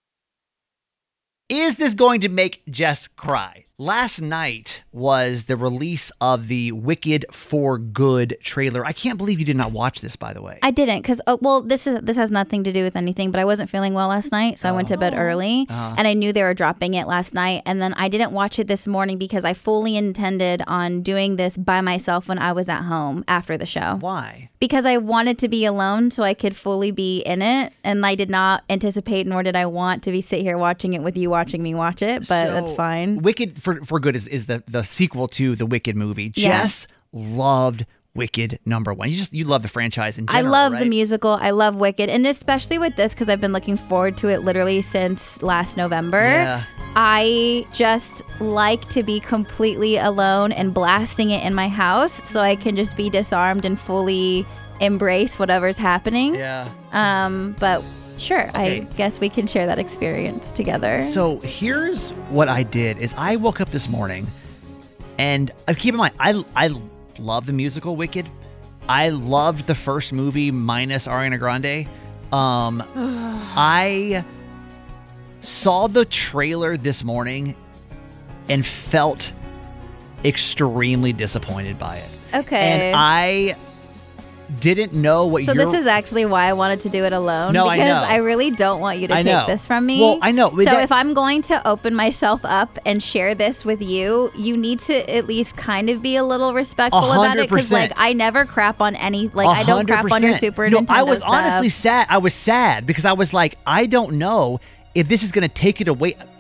Is this going to make Jess cry? Last night was the release of the Wicked for Good trailer. I can't believe you did not watch this, by the way. I didn't because, oh, well, this is this has nothing to do with anything, but I wasn't feeling well last night, so oh. I went to bed early, uh-huh. and I knew they were dropping it last night, and then I didn't watch it this morning because I fully intended on doing this by myself when I was at home after the show. Why? Because I wanted to be alone so I could fully be in it, and I did not anticipate, nor did I want to be sit here watching it with you watching me watch it, but so, that's fine. Wicked for For Good is, is the, the sequel to the Wicked movie. Jess yeah. loved Wicked number one. You just you love the franchise in general, I love right? the musical. I love Wicked, and especially with this because I've been looking forward to it literally since last November. Yeah. I just like to be completely alone and blasting it in my house so I can just be disarmed and fully embrace whatever's happening. Yeah. Um, but sure, okay. I guess we can share that experience together. So here's what I did is I woke up this morning and uh, keep in mind, I, I love the musical Wicked. I loved the first movie minus Ariana Grande. Um, I saw the trailer this morning and felt extremely disappointed by it. Okay. And I didn't know what so you're... this is actually why I wanted to do it alone. No, because I know. I really don't want you to I take know. this from me. Well, I know. So that... if I'm going to open myself up and share this with you, you need to at least kind of be a little respectful about it. Because like I never crap on any, like I don't crap on your Super no, Nintendo I was stuff. honestly sad. I was sad because I was like, I don't know if this is going to take it away.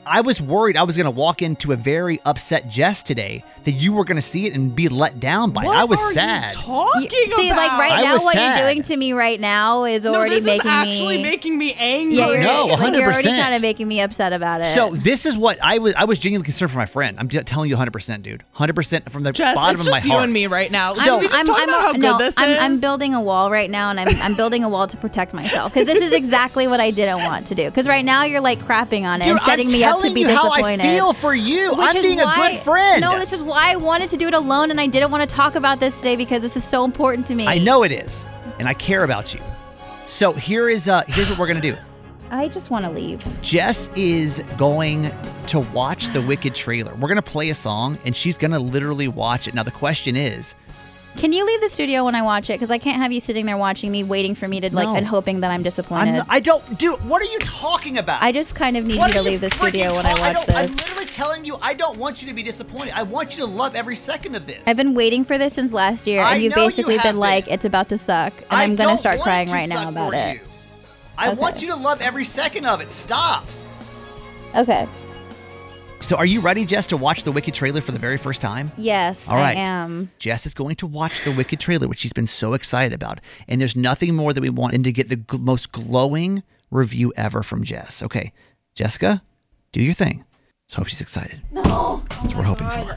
I was worried I was going to walk into a very upset Jess today, that you were going to see it and be let down by it. What I was are sad. You talking See, about? like right I now, was what sad. you're doing to me right now is no, already this making is actually me. making me angry. Yeah, you're, No, like, one hundred you're already percent. kind of making me upset about it. So this is what I was I was genuinely concerned for my friend. I'm t- telling you one hundred percent, dude. one hundred percent from the Jess, bottom it's of my just heart. you and me right now. So- Can we just talk about how no, good this I'm, is? I'm building a wall right now, and I'm I'm building a wall to protect myself because this is exactly what I didn't want to do. Because right now you're like crapping on it Dude, and setting I'm me up to telling be you how disappointed. I feel for you. Which I'm is being a why- good friend. No, this is why I wanted to do it alone, and I didn't want to talk about this today because this is so important to me. I know it is, and I care about you. So here is uh here's what we're gonna do. I just want to leave. Jess is going to watch the Wicked trailer. We're gonna play a song, and she's gonna literally watch it. Now the question is, Can you leave the studio when I watch it? Because I can't have you sitting there watching me, waiting for me to like, No. and hoping that I'm disappointed. I'm, I don't do. What are you talking about? I just kind of need What you to are you leave the freaking studio when I ta- I watch don't- I'm this. literally telling you, I don't want you to be disappointed. I want you to love every second of this. I've been waiting for this since last year, I and you've know you basically have been been. like, it's about to suck, and I I'm gonna don't start want crying it to right now suck about for it. you. I Okay. want you to love every second of it. Stop. Okay. So are you ready, Jess, to watch the Wicked trailer for the very first time? Yes, All right. I am. Jess is going to watch the Wicked trailer, which she's been so excited about. And there's nothing more that we want than to get the gl- most glowing review ever from Jess. Okay, Jessica, do your thing. Let's hope she's excited. No. That's what we're hoping for.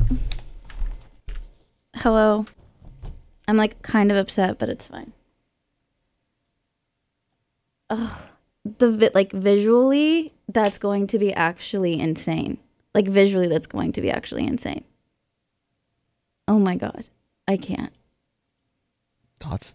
Hello. I'm like kind of upset, but it's fine. Ugh. The vi- like visually, that's going to be actually insane. Like visually, that's going to be actually insane. Oh my god, I can't. Thoughts?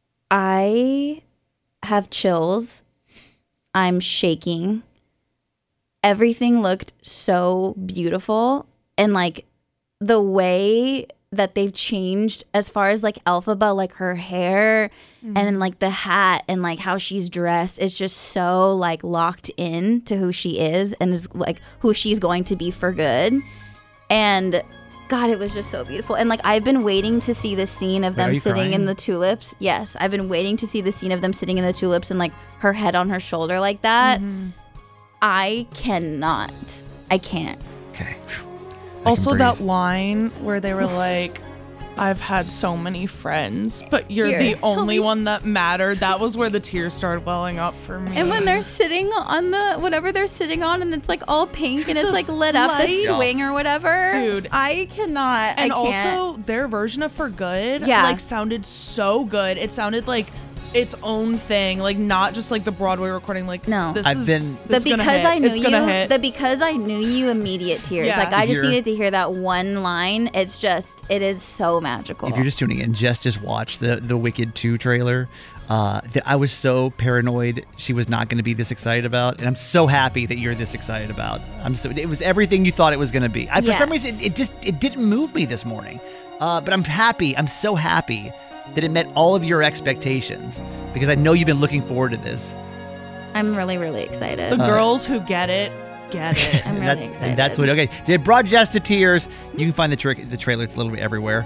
I have chills. I'm shaking. Everything looked so beautiful, and like the way that they've changed as far as like Elphaba, like her hair Mm-hmm. and like the hat and like how she's dressed, it's just so like locked in to who she is and is like who she's going to be for good. And God, it was just so beautiful. And like I've been waiting to see the scene of Wait, are them you sitting crying? in the tulips. Yes, I've been waiting to see the scene of them sitting in the tulips and like her head on her shoulder like that. Mm-hmm. I cannot. I can't. Okay. Also, that line where they were like, I've had so many friends, but you're, You're the only one that mattered. That was where the tears started welling up for me. And when they're sitting on the whatever they're sitting on, and it's like all pink and it's like lit up the lights. swing or whatever, Dude. I cannot. And I can't. also, their version of For Good, Yeah. like, sounded so good. It sounded like its own thing, like not just like the Broadway recording. Like, no, this I've is been- this the is gonna because hit. I knew it's you, gonna hit. the because I knew you immediate tears. Yeah. Like I If just you're- needed to hear that one line. It's just, it is so magical. If you're just tuning in, Jess just watched the, the Wicked two trailer. Uh, that I was so paranoid she was not going to be this excited about, and I'm so happy that you're this excited about. I'm so it was everything you thought it was going to be. I, for some Yes. reason, it, it just it didn't move me this morning. Uh, but I'm happy. I'm so happy that it met all of your expectations because I know you've been looking forward to this. I'm really, really excited. the Uh, girls who get it, get it. I'm really that's, excited. That's what. Okay, it brought Jess to tears. You can find the trick, the trailer. It's literally everywhere.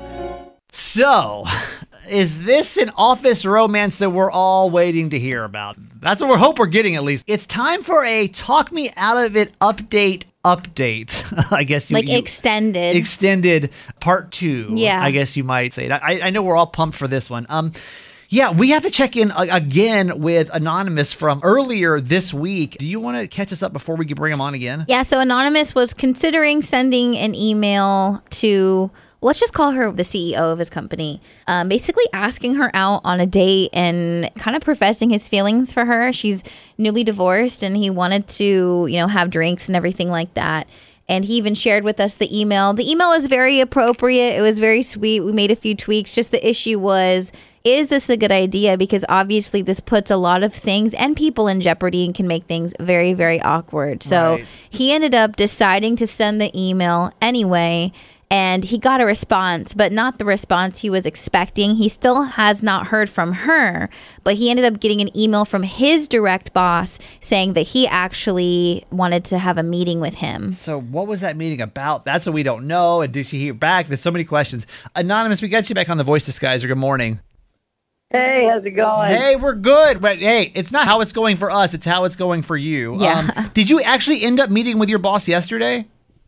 So, is this an office romance that we're all waiting to hear about? That's what we hope we're getting, at least. It's time for a talk me out of it update. Update, I guess. You, like you- extended. extended part two. Yeah. I guess you might say. I, I know we're all pumped for this one. Um, yeah, we have to check in uh, again with Anonymous from earlier this week. Do you want to catch us up before we can bring him on again? Yeah, so Anonymous was considering sending an email to, let's just call her the C E O of his company, um, basically asking her out on a date and kind of professing his feelings for her. She's newly divorced and he wanted to, you know, have drinks and everything like that. And he even shared with us the email. The email is very appropriate. It was very sweet. We made a few tweaks. Just the issue was, is this a good idea? Because obviously this puts a lot of things and people in jeopardy and can make things very, very awkward. So Right. he ended up deciding to send the email anyway. And he got a response, but not the response he was expecting. He still has not heard from her, but he ended up getting an email from his direct boss saying that he actually wanted to have a meeting with him. So what was that meeting about? That's what we don't know. And did she hear back? There's so many questions. Anonymous, we got you back on the Voice Disguiser. Good morning. Hey, how's it going? Hey, we're good. But hey, it's not how it's going for us. It's how it's going for you. Yeah. Um, did you actually end up meeting with your boss yesterday?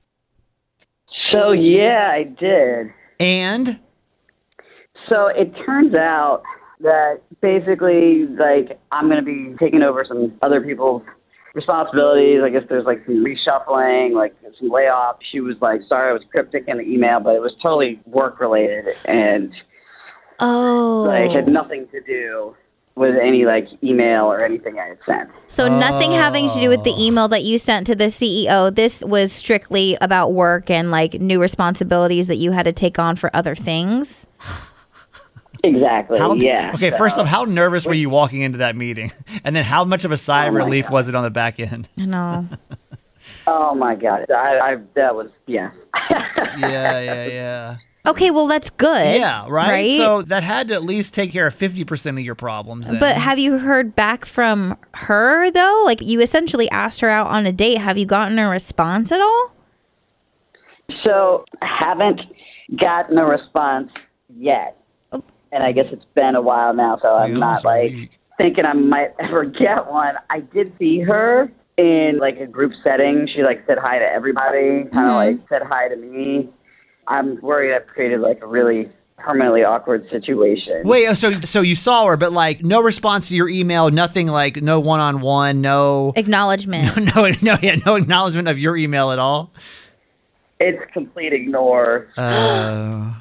So, yeah, I did. And? So it turns out that basically, like, I'm going to be taking over some other people's responsibilities. I guess there's, like, some reshuffling, like, some layoffs. She was like, sorry, I was cryptic in the email, but it was totally work-related. And... Oh. Like, had nothing to do with any, like, email or anything I had sent. So nothing having to do with the email that you sent to the C E O. This was strictly about work and, like, new responsibilities that you had to take on for other things? Exactly, How, yeah. Okay, so. first off, how nervous were you walking into that meeting? And then how much of a sigh of Oh my relief God. was it on the back end? I know. Oh, my God. I, I That was, yeah. yeah, yeah, yeah. Okay, well, that's good. Yeah, right? Right? So that had to at least take care of fifty percent of your problems then. But have you heard back from her, though? Like, you essentially asked her out on a date. Have you gotten a response at all? So, I haven't gotten a response yet. And I guess it's been a while now, so I'm Yeah, not, almost a like, week. thinking I might ever get one. I did see her in, like, a group setting. She, like, said hi to everybody, kind of, Mhm. like, said hi to me. I'm worried I've created, like, a really permanently awkward situation. Wait, oh, so so you saw her, but like no response to your email, nothing, like no one-on-one, no acknowledgement. No, no, no, yeah, no acknowledgement of your email at all. It's complete ignore. Uh,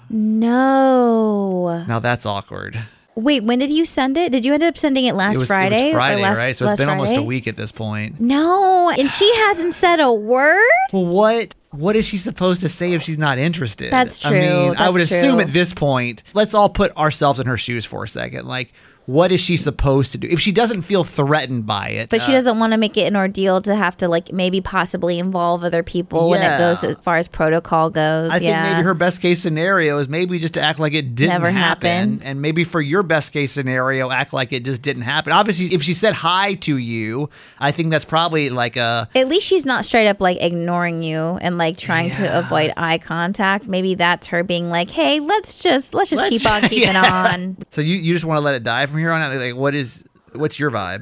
No. now that's awkward. Wait, when did you send it? Did you end up sending it last it was, Friday? It was or Friday, last- right? So it's last been almost a Friday? week at this point. No, and she hasn't said a word? Well, what what is she supposed to say if she's not interested? That's I mean, true, I would that's assume true. at this point, let's all put ourselves in her shoes for a second. Like, what is she supposed to do? If she doesn't feel threatened by it. But she uh, doesn't want to make it an ordeal to have to, like, maybe possibly involve other people when it Yeah. goes as far as protocol goes. I think yeah. maybe her best case scenario is maybe just to act like it didn't Never happen. happened. And maybe for your best case scenario, act like it just didn't happen. Obviously, if she said hi to you, I think that's probably like a. At least she's not straight up, like, ignoring you and, like, trying to avoid eye contact. Maybe that's her being like, hey, let's just, let's just Let's- keep on keeping Yeah. on. So you, you just want to let it die from here on out? Like, what is, what's your vibe?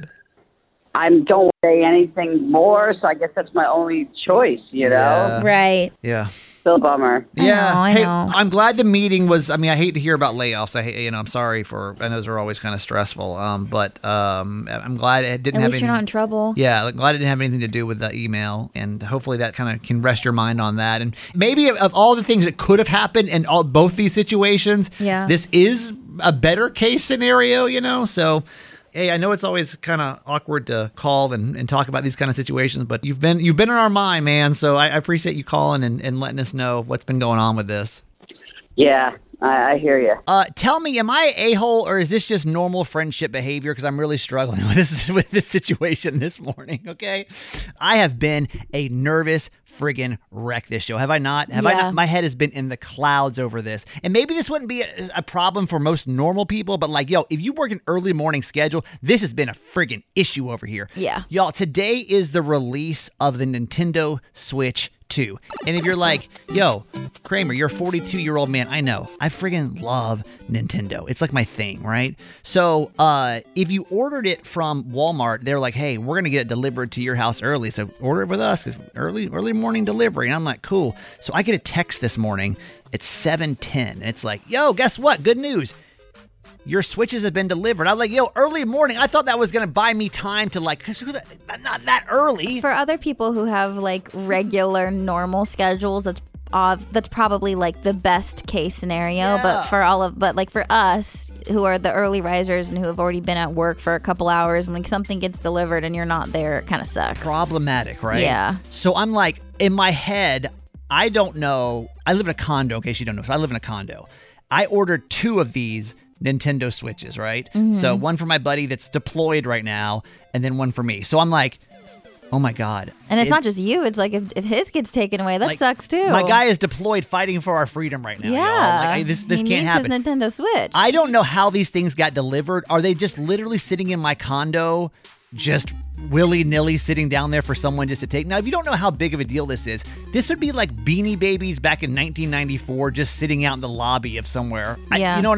I don't say anything more, so I guess that's my only choice, you know? Yeah. Right. Yeah. Still a bummer. Yeah. I hey, know. I'm glad the meeting was. I mean, I hate to hear about layoffs. I hate, you know, I'm sorry for. And those are always kind of stressful. Um, but um, I'm glad it didn't At have least anything. you're not in trouble. Yeah, like, glad it didn't have anything to do with the email, and hopefully that kind of can rest your mind on that. And maybe of, of all the things that could have happened in all both these situations, Yeah. this is a better case scenario. You know, so. Hey, I know it's always kind of awkward to call and, and talk about these kind of situations, but you've been you've been in our mind, man. So I, I appreciate you calling and, and letting us know what's been going on with this. Yeah, I, I hear you. Uh, tell me, am I a hole or is this just normal friendship behavior? Because I'm really struggling with this with this situation this morning. Okay, I have been a nervous friggin' wreck this show. Have I not? Have I Yeah. not? My head has been in the clouds over this. And maybe this wouldn't be a, a problem for most normal people, but like, yo, if you work an early morning schedule, this has been a friggin' issue over here. Yeah. Y'all, today is the release of the Nintendo Switch two. And if you're like, yo, Kramer, you're a forty-two-year-old man. I know. I friggin' love Nintendo. It's like my thing, right? So uh, if you ordered it from Walmart, they're like, hey, we're going to get it delivered to your house early. So order it with us. It's early, early morning delivery. And I'm like, cool. So I get a text this morning at seven ten. And it's like, yo, guess what? Good news. Your Switches have been delivered. I was like, yo, early morning. I thought that was going to buy me time to like, cause who the, not that early. For other people who have, like, regular normal schedules, that's uh, that's probably, like, the best case scenario. Yeah. But for all of, but like for us who are the early risers and who have already been at work for a couple hours, when like, something gets delivered and you're not there, it kind of sucks. Problematic, right? Yeah. So I'm like, in my head, I don't know. I live in a condo, in case you don't know. So I live in a condo. I ordered two of these Nintendo Switches, right? Mhm. So one for my buddy that's deployed right now, and then one for me. So I'm like, oh my God. And it's It- not just you. It's like if, if his gets taken away, that like, sucks too. My guy is deployed fighting for our freedom right now. Yeah. y'all. Like, I- this this he can't needs happen. his Nintendo Switch. I don't know how these things got delivered. Are they just literally sitting in my condo, just willy-nilly sitting down there for someone just to take? Now, if you don't know how big of a deal this is, this would be like Beanie Babies back in nineteen ninety-four just sitting out in the lobby of somewhere. I- Yeah. you know what I mean?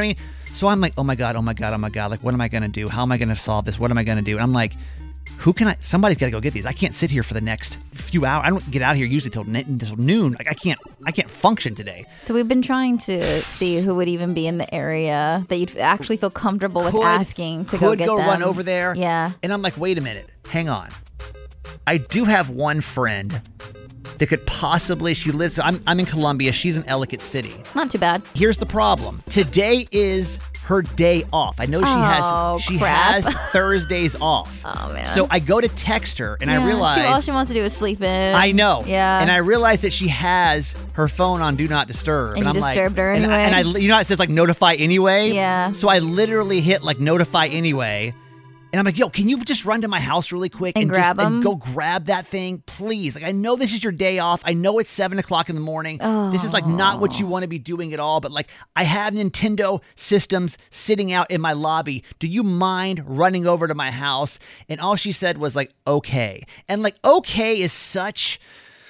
So I'm like, oh my God, oh my God, oh my God. Like, what am I going to do? How am I going to solve this? What am I going to do? And I'm like, who can I, somebody's got to go get these. I can't sit here for the next few hours. I don't get out here usually till, till noon. Like I can't, I can't function today. So we've been trying to see who would even be in the area that you'd actually feel comfortable with Could- asking to go could get go them. run over there. Yeah. And I'm like, wait a minute, hang on. I do have one friend that could possibly, she lives, I'm, I'm in Columbia, she's in Ellicott City. Not too bad. Here's the problem. Today is her day off. I know she Oh, has she crap. has Thursdays off. Oh, man. So I go to text her and Yeah, I realize she, all she wants to do is sleep in. I know. Yeah. And I realize that she has her phone on Do Not Disturb. And you I'm disturbed like, her and I- anyway? And I, you know how it says like notify anyway? Yeah. So I literally hit like notify anyway. And I'm like, yo, can you just run to my house really quick And and, grab just, 'em? and go grab that thing, please? Like, I know this is your day off. I know it's seven o'clock in the morning. This is like not what you want to be doing at all. But like, I have Nintendo systems sitting out in my lobby. Do you mind running over to my house? And all she said was like, okay. And like, okay is such.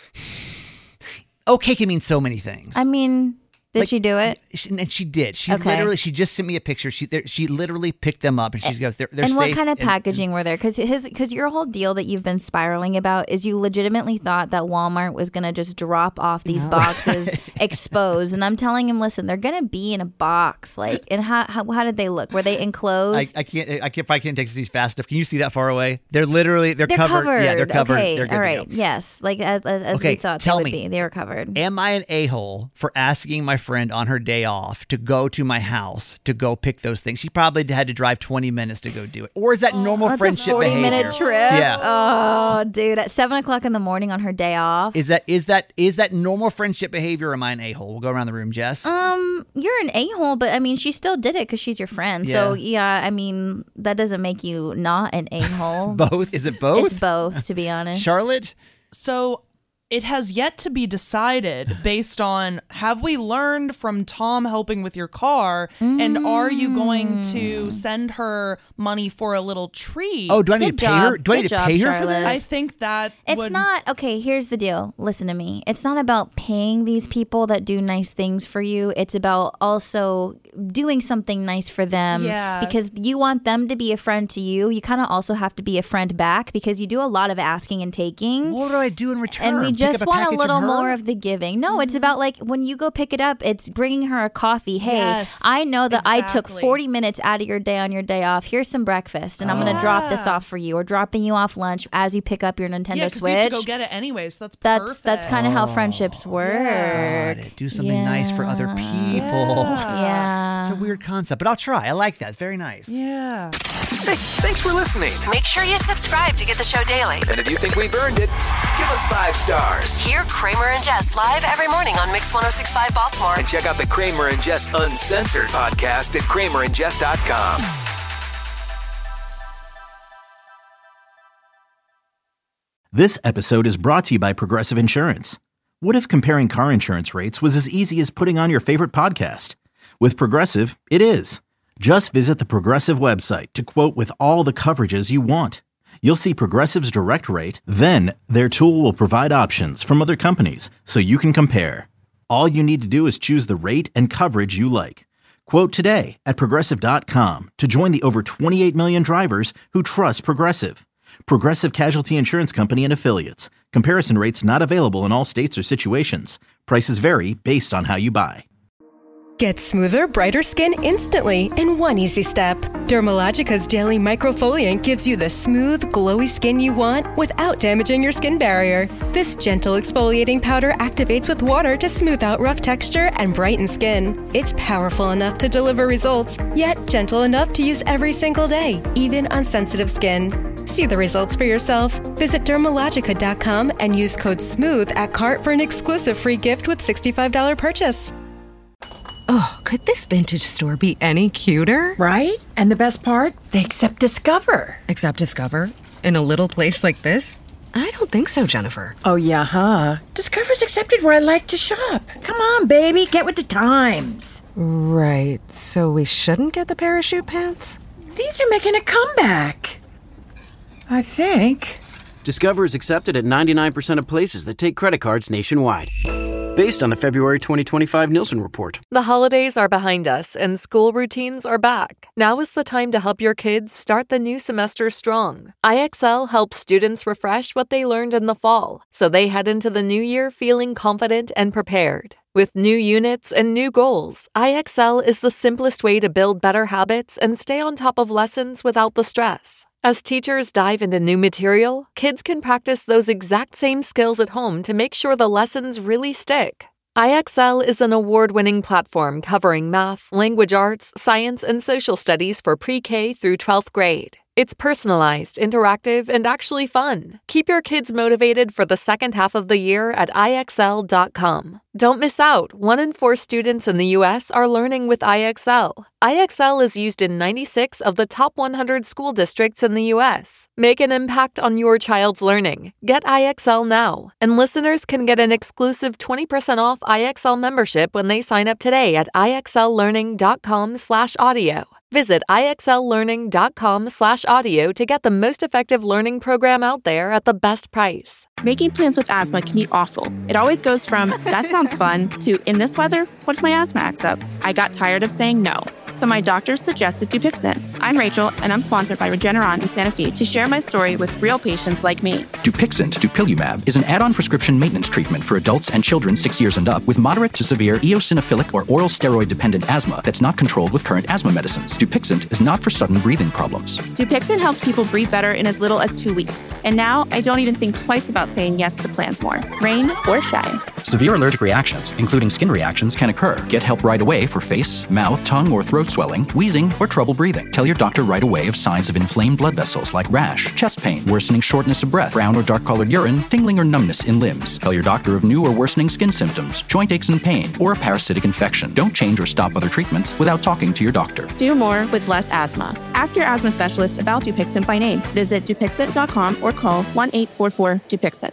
Okay can mean so many things. I mean, did Like, she do it? She, and she did. She Okay. literally, she just sent me a picture. She there- she literally picked them up and she goes, they're, they're and what safe kind of and- packaging were there? Because his, because your whole deal that you've been spiraling about is you legitimately thought that Walmart was gonna just drop off these boxes exposed, and I'm telling him, listen, they're gonna be in a box. Like, and how how, how did they look? Were they I, enclosed? I can't. I can't. I can't text these fast enough. Can you see that far away? They're literally. They're, They're covered. covered. Yeah, they're covered. Okay, They're good all to right. go. Yes, like as as, as Okay, we thought tell they would me. be. They were covered. Am I an a-hole for asking my friend on her day off to go to my house to go pick those things? She probably had to drive twenty minutes to go do it. Or is that normal That's friendship a forty behavior? minute trip. Yeah. Oh, dude, at seven o'clock in the morning on her day off. Is that is that is that normal friendship behavior? Or am I an a-hole? We'll go around the room, Jess. Um, you're an a-hole, but I mean, she still did it because she's your friend. So Yeah. yeah, I mean, that doesn't make you not an a-hole. Both? Is it both? It's both, to be honest. Charlotte? So it has yet to be decided based on, have we learned from Tom helping with your car, and are you going to send her money for a little treat? Oh, do I need Good to pay her? job. Do I Good need to job, pay her for Charlotte. this? I think that It's would- not okay. Here's the deal. Listen to me. It's not about paying these people that do nice things for you. It's about also doing something nice for them. Yeah. Because you want them to be a friend to you. You kind of also have to be a friend back because you do a lot of asking and taking. What do I do in return? And we Pick just up a want a package little of her? more of the giving. No, it's about like when you go pick it up, it's bringing her a coffee. Hey, Yes, I know that I took exactly. forty minutes out of your day on your day off. Here's some breakfast, and I'm going to drop this off for you, or dropping you off lunch as you pick up your Nintendo yeah, because Switch. you have to go get it anyway, so that's That's perfect. that's kind of how friendships work. Got it. Do something nice for other people. Yeah. It's a weird concept, but I'll try. I like that. It's very nice. Yeah. Hey, thanks for listening. Make sure you subscribe to get the show daily. And if you think we've earned it, give us five stars. Hear Kramer and Jess live every morning on Mix one oh six point five Baltimore. And check out the Kramer and Jess Uncensored podcast at kramer and jess dot com. This episode is brought to you by Progressive Insurance. What if comparing car insurance rates was as easy as putting on your favorite podcast? With Progressive, it is. Just visit the Progressive website to quote with all the coverages you want. You'll see Progressive's direct rate, then their tool will provide options from other companies so you can compare. All you need to do is choose the rate and coverage you like. Quote today at progressive dot com to join the over twenty-eight million drivers who trust Progressive. Progressive Casualty Insurance Company and Affiliates. Comparison rates not available in all states or situations. Prices vary based on how you buy. Get smoother, brighter skin instantly in one easy step. Dermalogica's Daily Microfoliant gives you the smooth, glowy skin you want without damaging your skin barrier. This gentle exfoliating powder activates with water to smooth out rough texture and brighten skin. It's powerful enough to deliver results, yet gentle enough to use every single day, even on sensitive skin. See the results for yourself. Visit Dermalogica dot com and use code SMOOTH at cart for an exclusive free gift with sixty-five dollars purchase. Oh, could this vintage store be any cuter? Right? And the best part? They accept Discover. Accept Discover? In a little place like this? I don't think so, Jennifer. Oh, yeah, huh? Discover's accepted where I like to shop. Come on, baby, get with the times. Right, so we shouldn't get the parachute pants? These are making a comeback. I think. Discover is accepted at ninety-nine percent of places that take credit cards nationwide. based on the February twenty twenty-five Nielsen report. The holidays are behind us and school routines are back. Now is the time to help your kids start the new semester strong. I X L helps students refresh what they learned in the fall, so they head into the new year feeling confident and prepared. With new units and new goals, I X L is the simplest way to build better habits and stay on top of lessons without the stress. As teachers dive into new material, kids can practice those exact same skills at home to make sure the lessons really stick. I X L is an award-winning platform covering math, language arts, science, and social studies for pre-K through twelfth grade. It's personalized, interactive, and actually fun. Keep your kids motivated for the second half of the year at I X L dot com. Don't miss out. One in four students in the U S are learning with I X L. I X L is used in ninety-six of the top one hundred school districts in the U S. Make an impact on your child's learning. Get I X L now. And listeners can get an exclusive twenty percent off I X L membership when they sign up today at I X L learning dot com slash audio. Visit I X L learning dot com slash audio to get the most effective learning program out there at the best price. Making plans with asthma can be awful. It always goes from, that sounds fun, to, in this weather, what if my asthma acts up? I got tired of saying no, so my doctor suggested Dupixent. I'm Rachel, and I'm sponsored by Regeneron in Santa Fe to share my story with real patients like me. Dupixent, dupilumab, is an add-on prescription maintenance treatment for adults and children six years and up with moderate to severe eosinophilic or oral steroid-dependent asthma that's not controlled with current asthma medicines. Dupixent is not for sudden breathing problems. Dupixent helps people breathe better in as little as two weeks. And now, I don't even think twice about saying yes to plans more, rain or shine. Severe allergic reactions, including skin reactions, can occur. Get help right away for face, mouth, tongue, or throat swelling, wheezing, or trouble breathing. Tell your doctor right away of signs of inflamed blood vessels like rash, chest pain, worsening shortness of breath, brown or dark-colored urine, tingling or numbness in limbs. Tell your doctor of new or worsening skin symptoms, joint aches and pain, or a parasitic infection. Don't change or stop other treatments without talking to your doctor. Do more with less asthma. Ask your asthma specialist about Dupixent by name. Visit Dupixent dot com or call one eight four four Dupixent.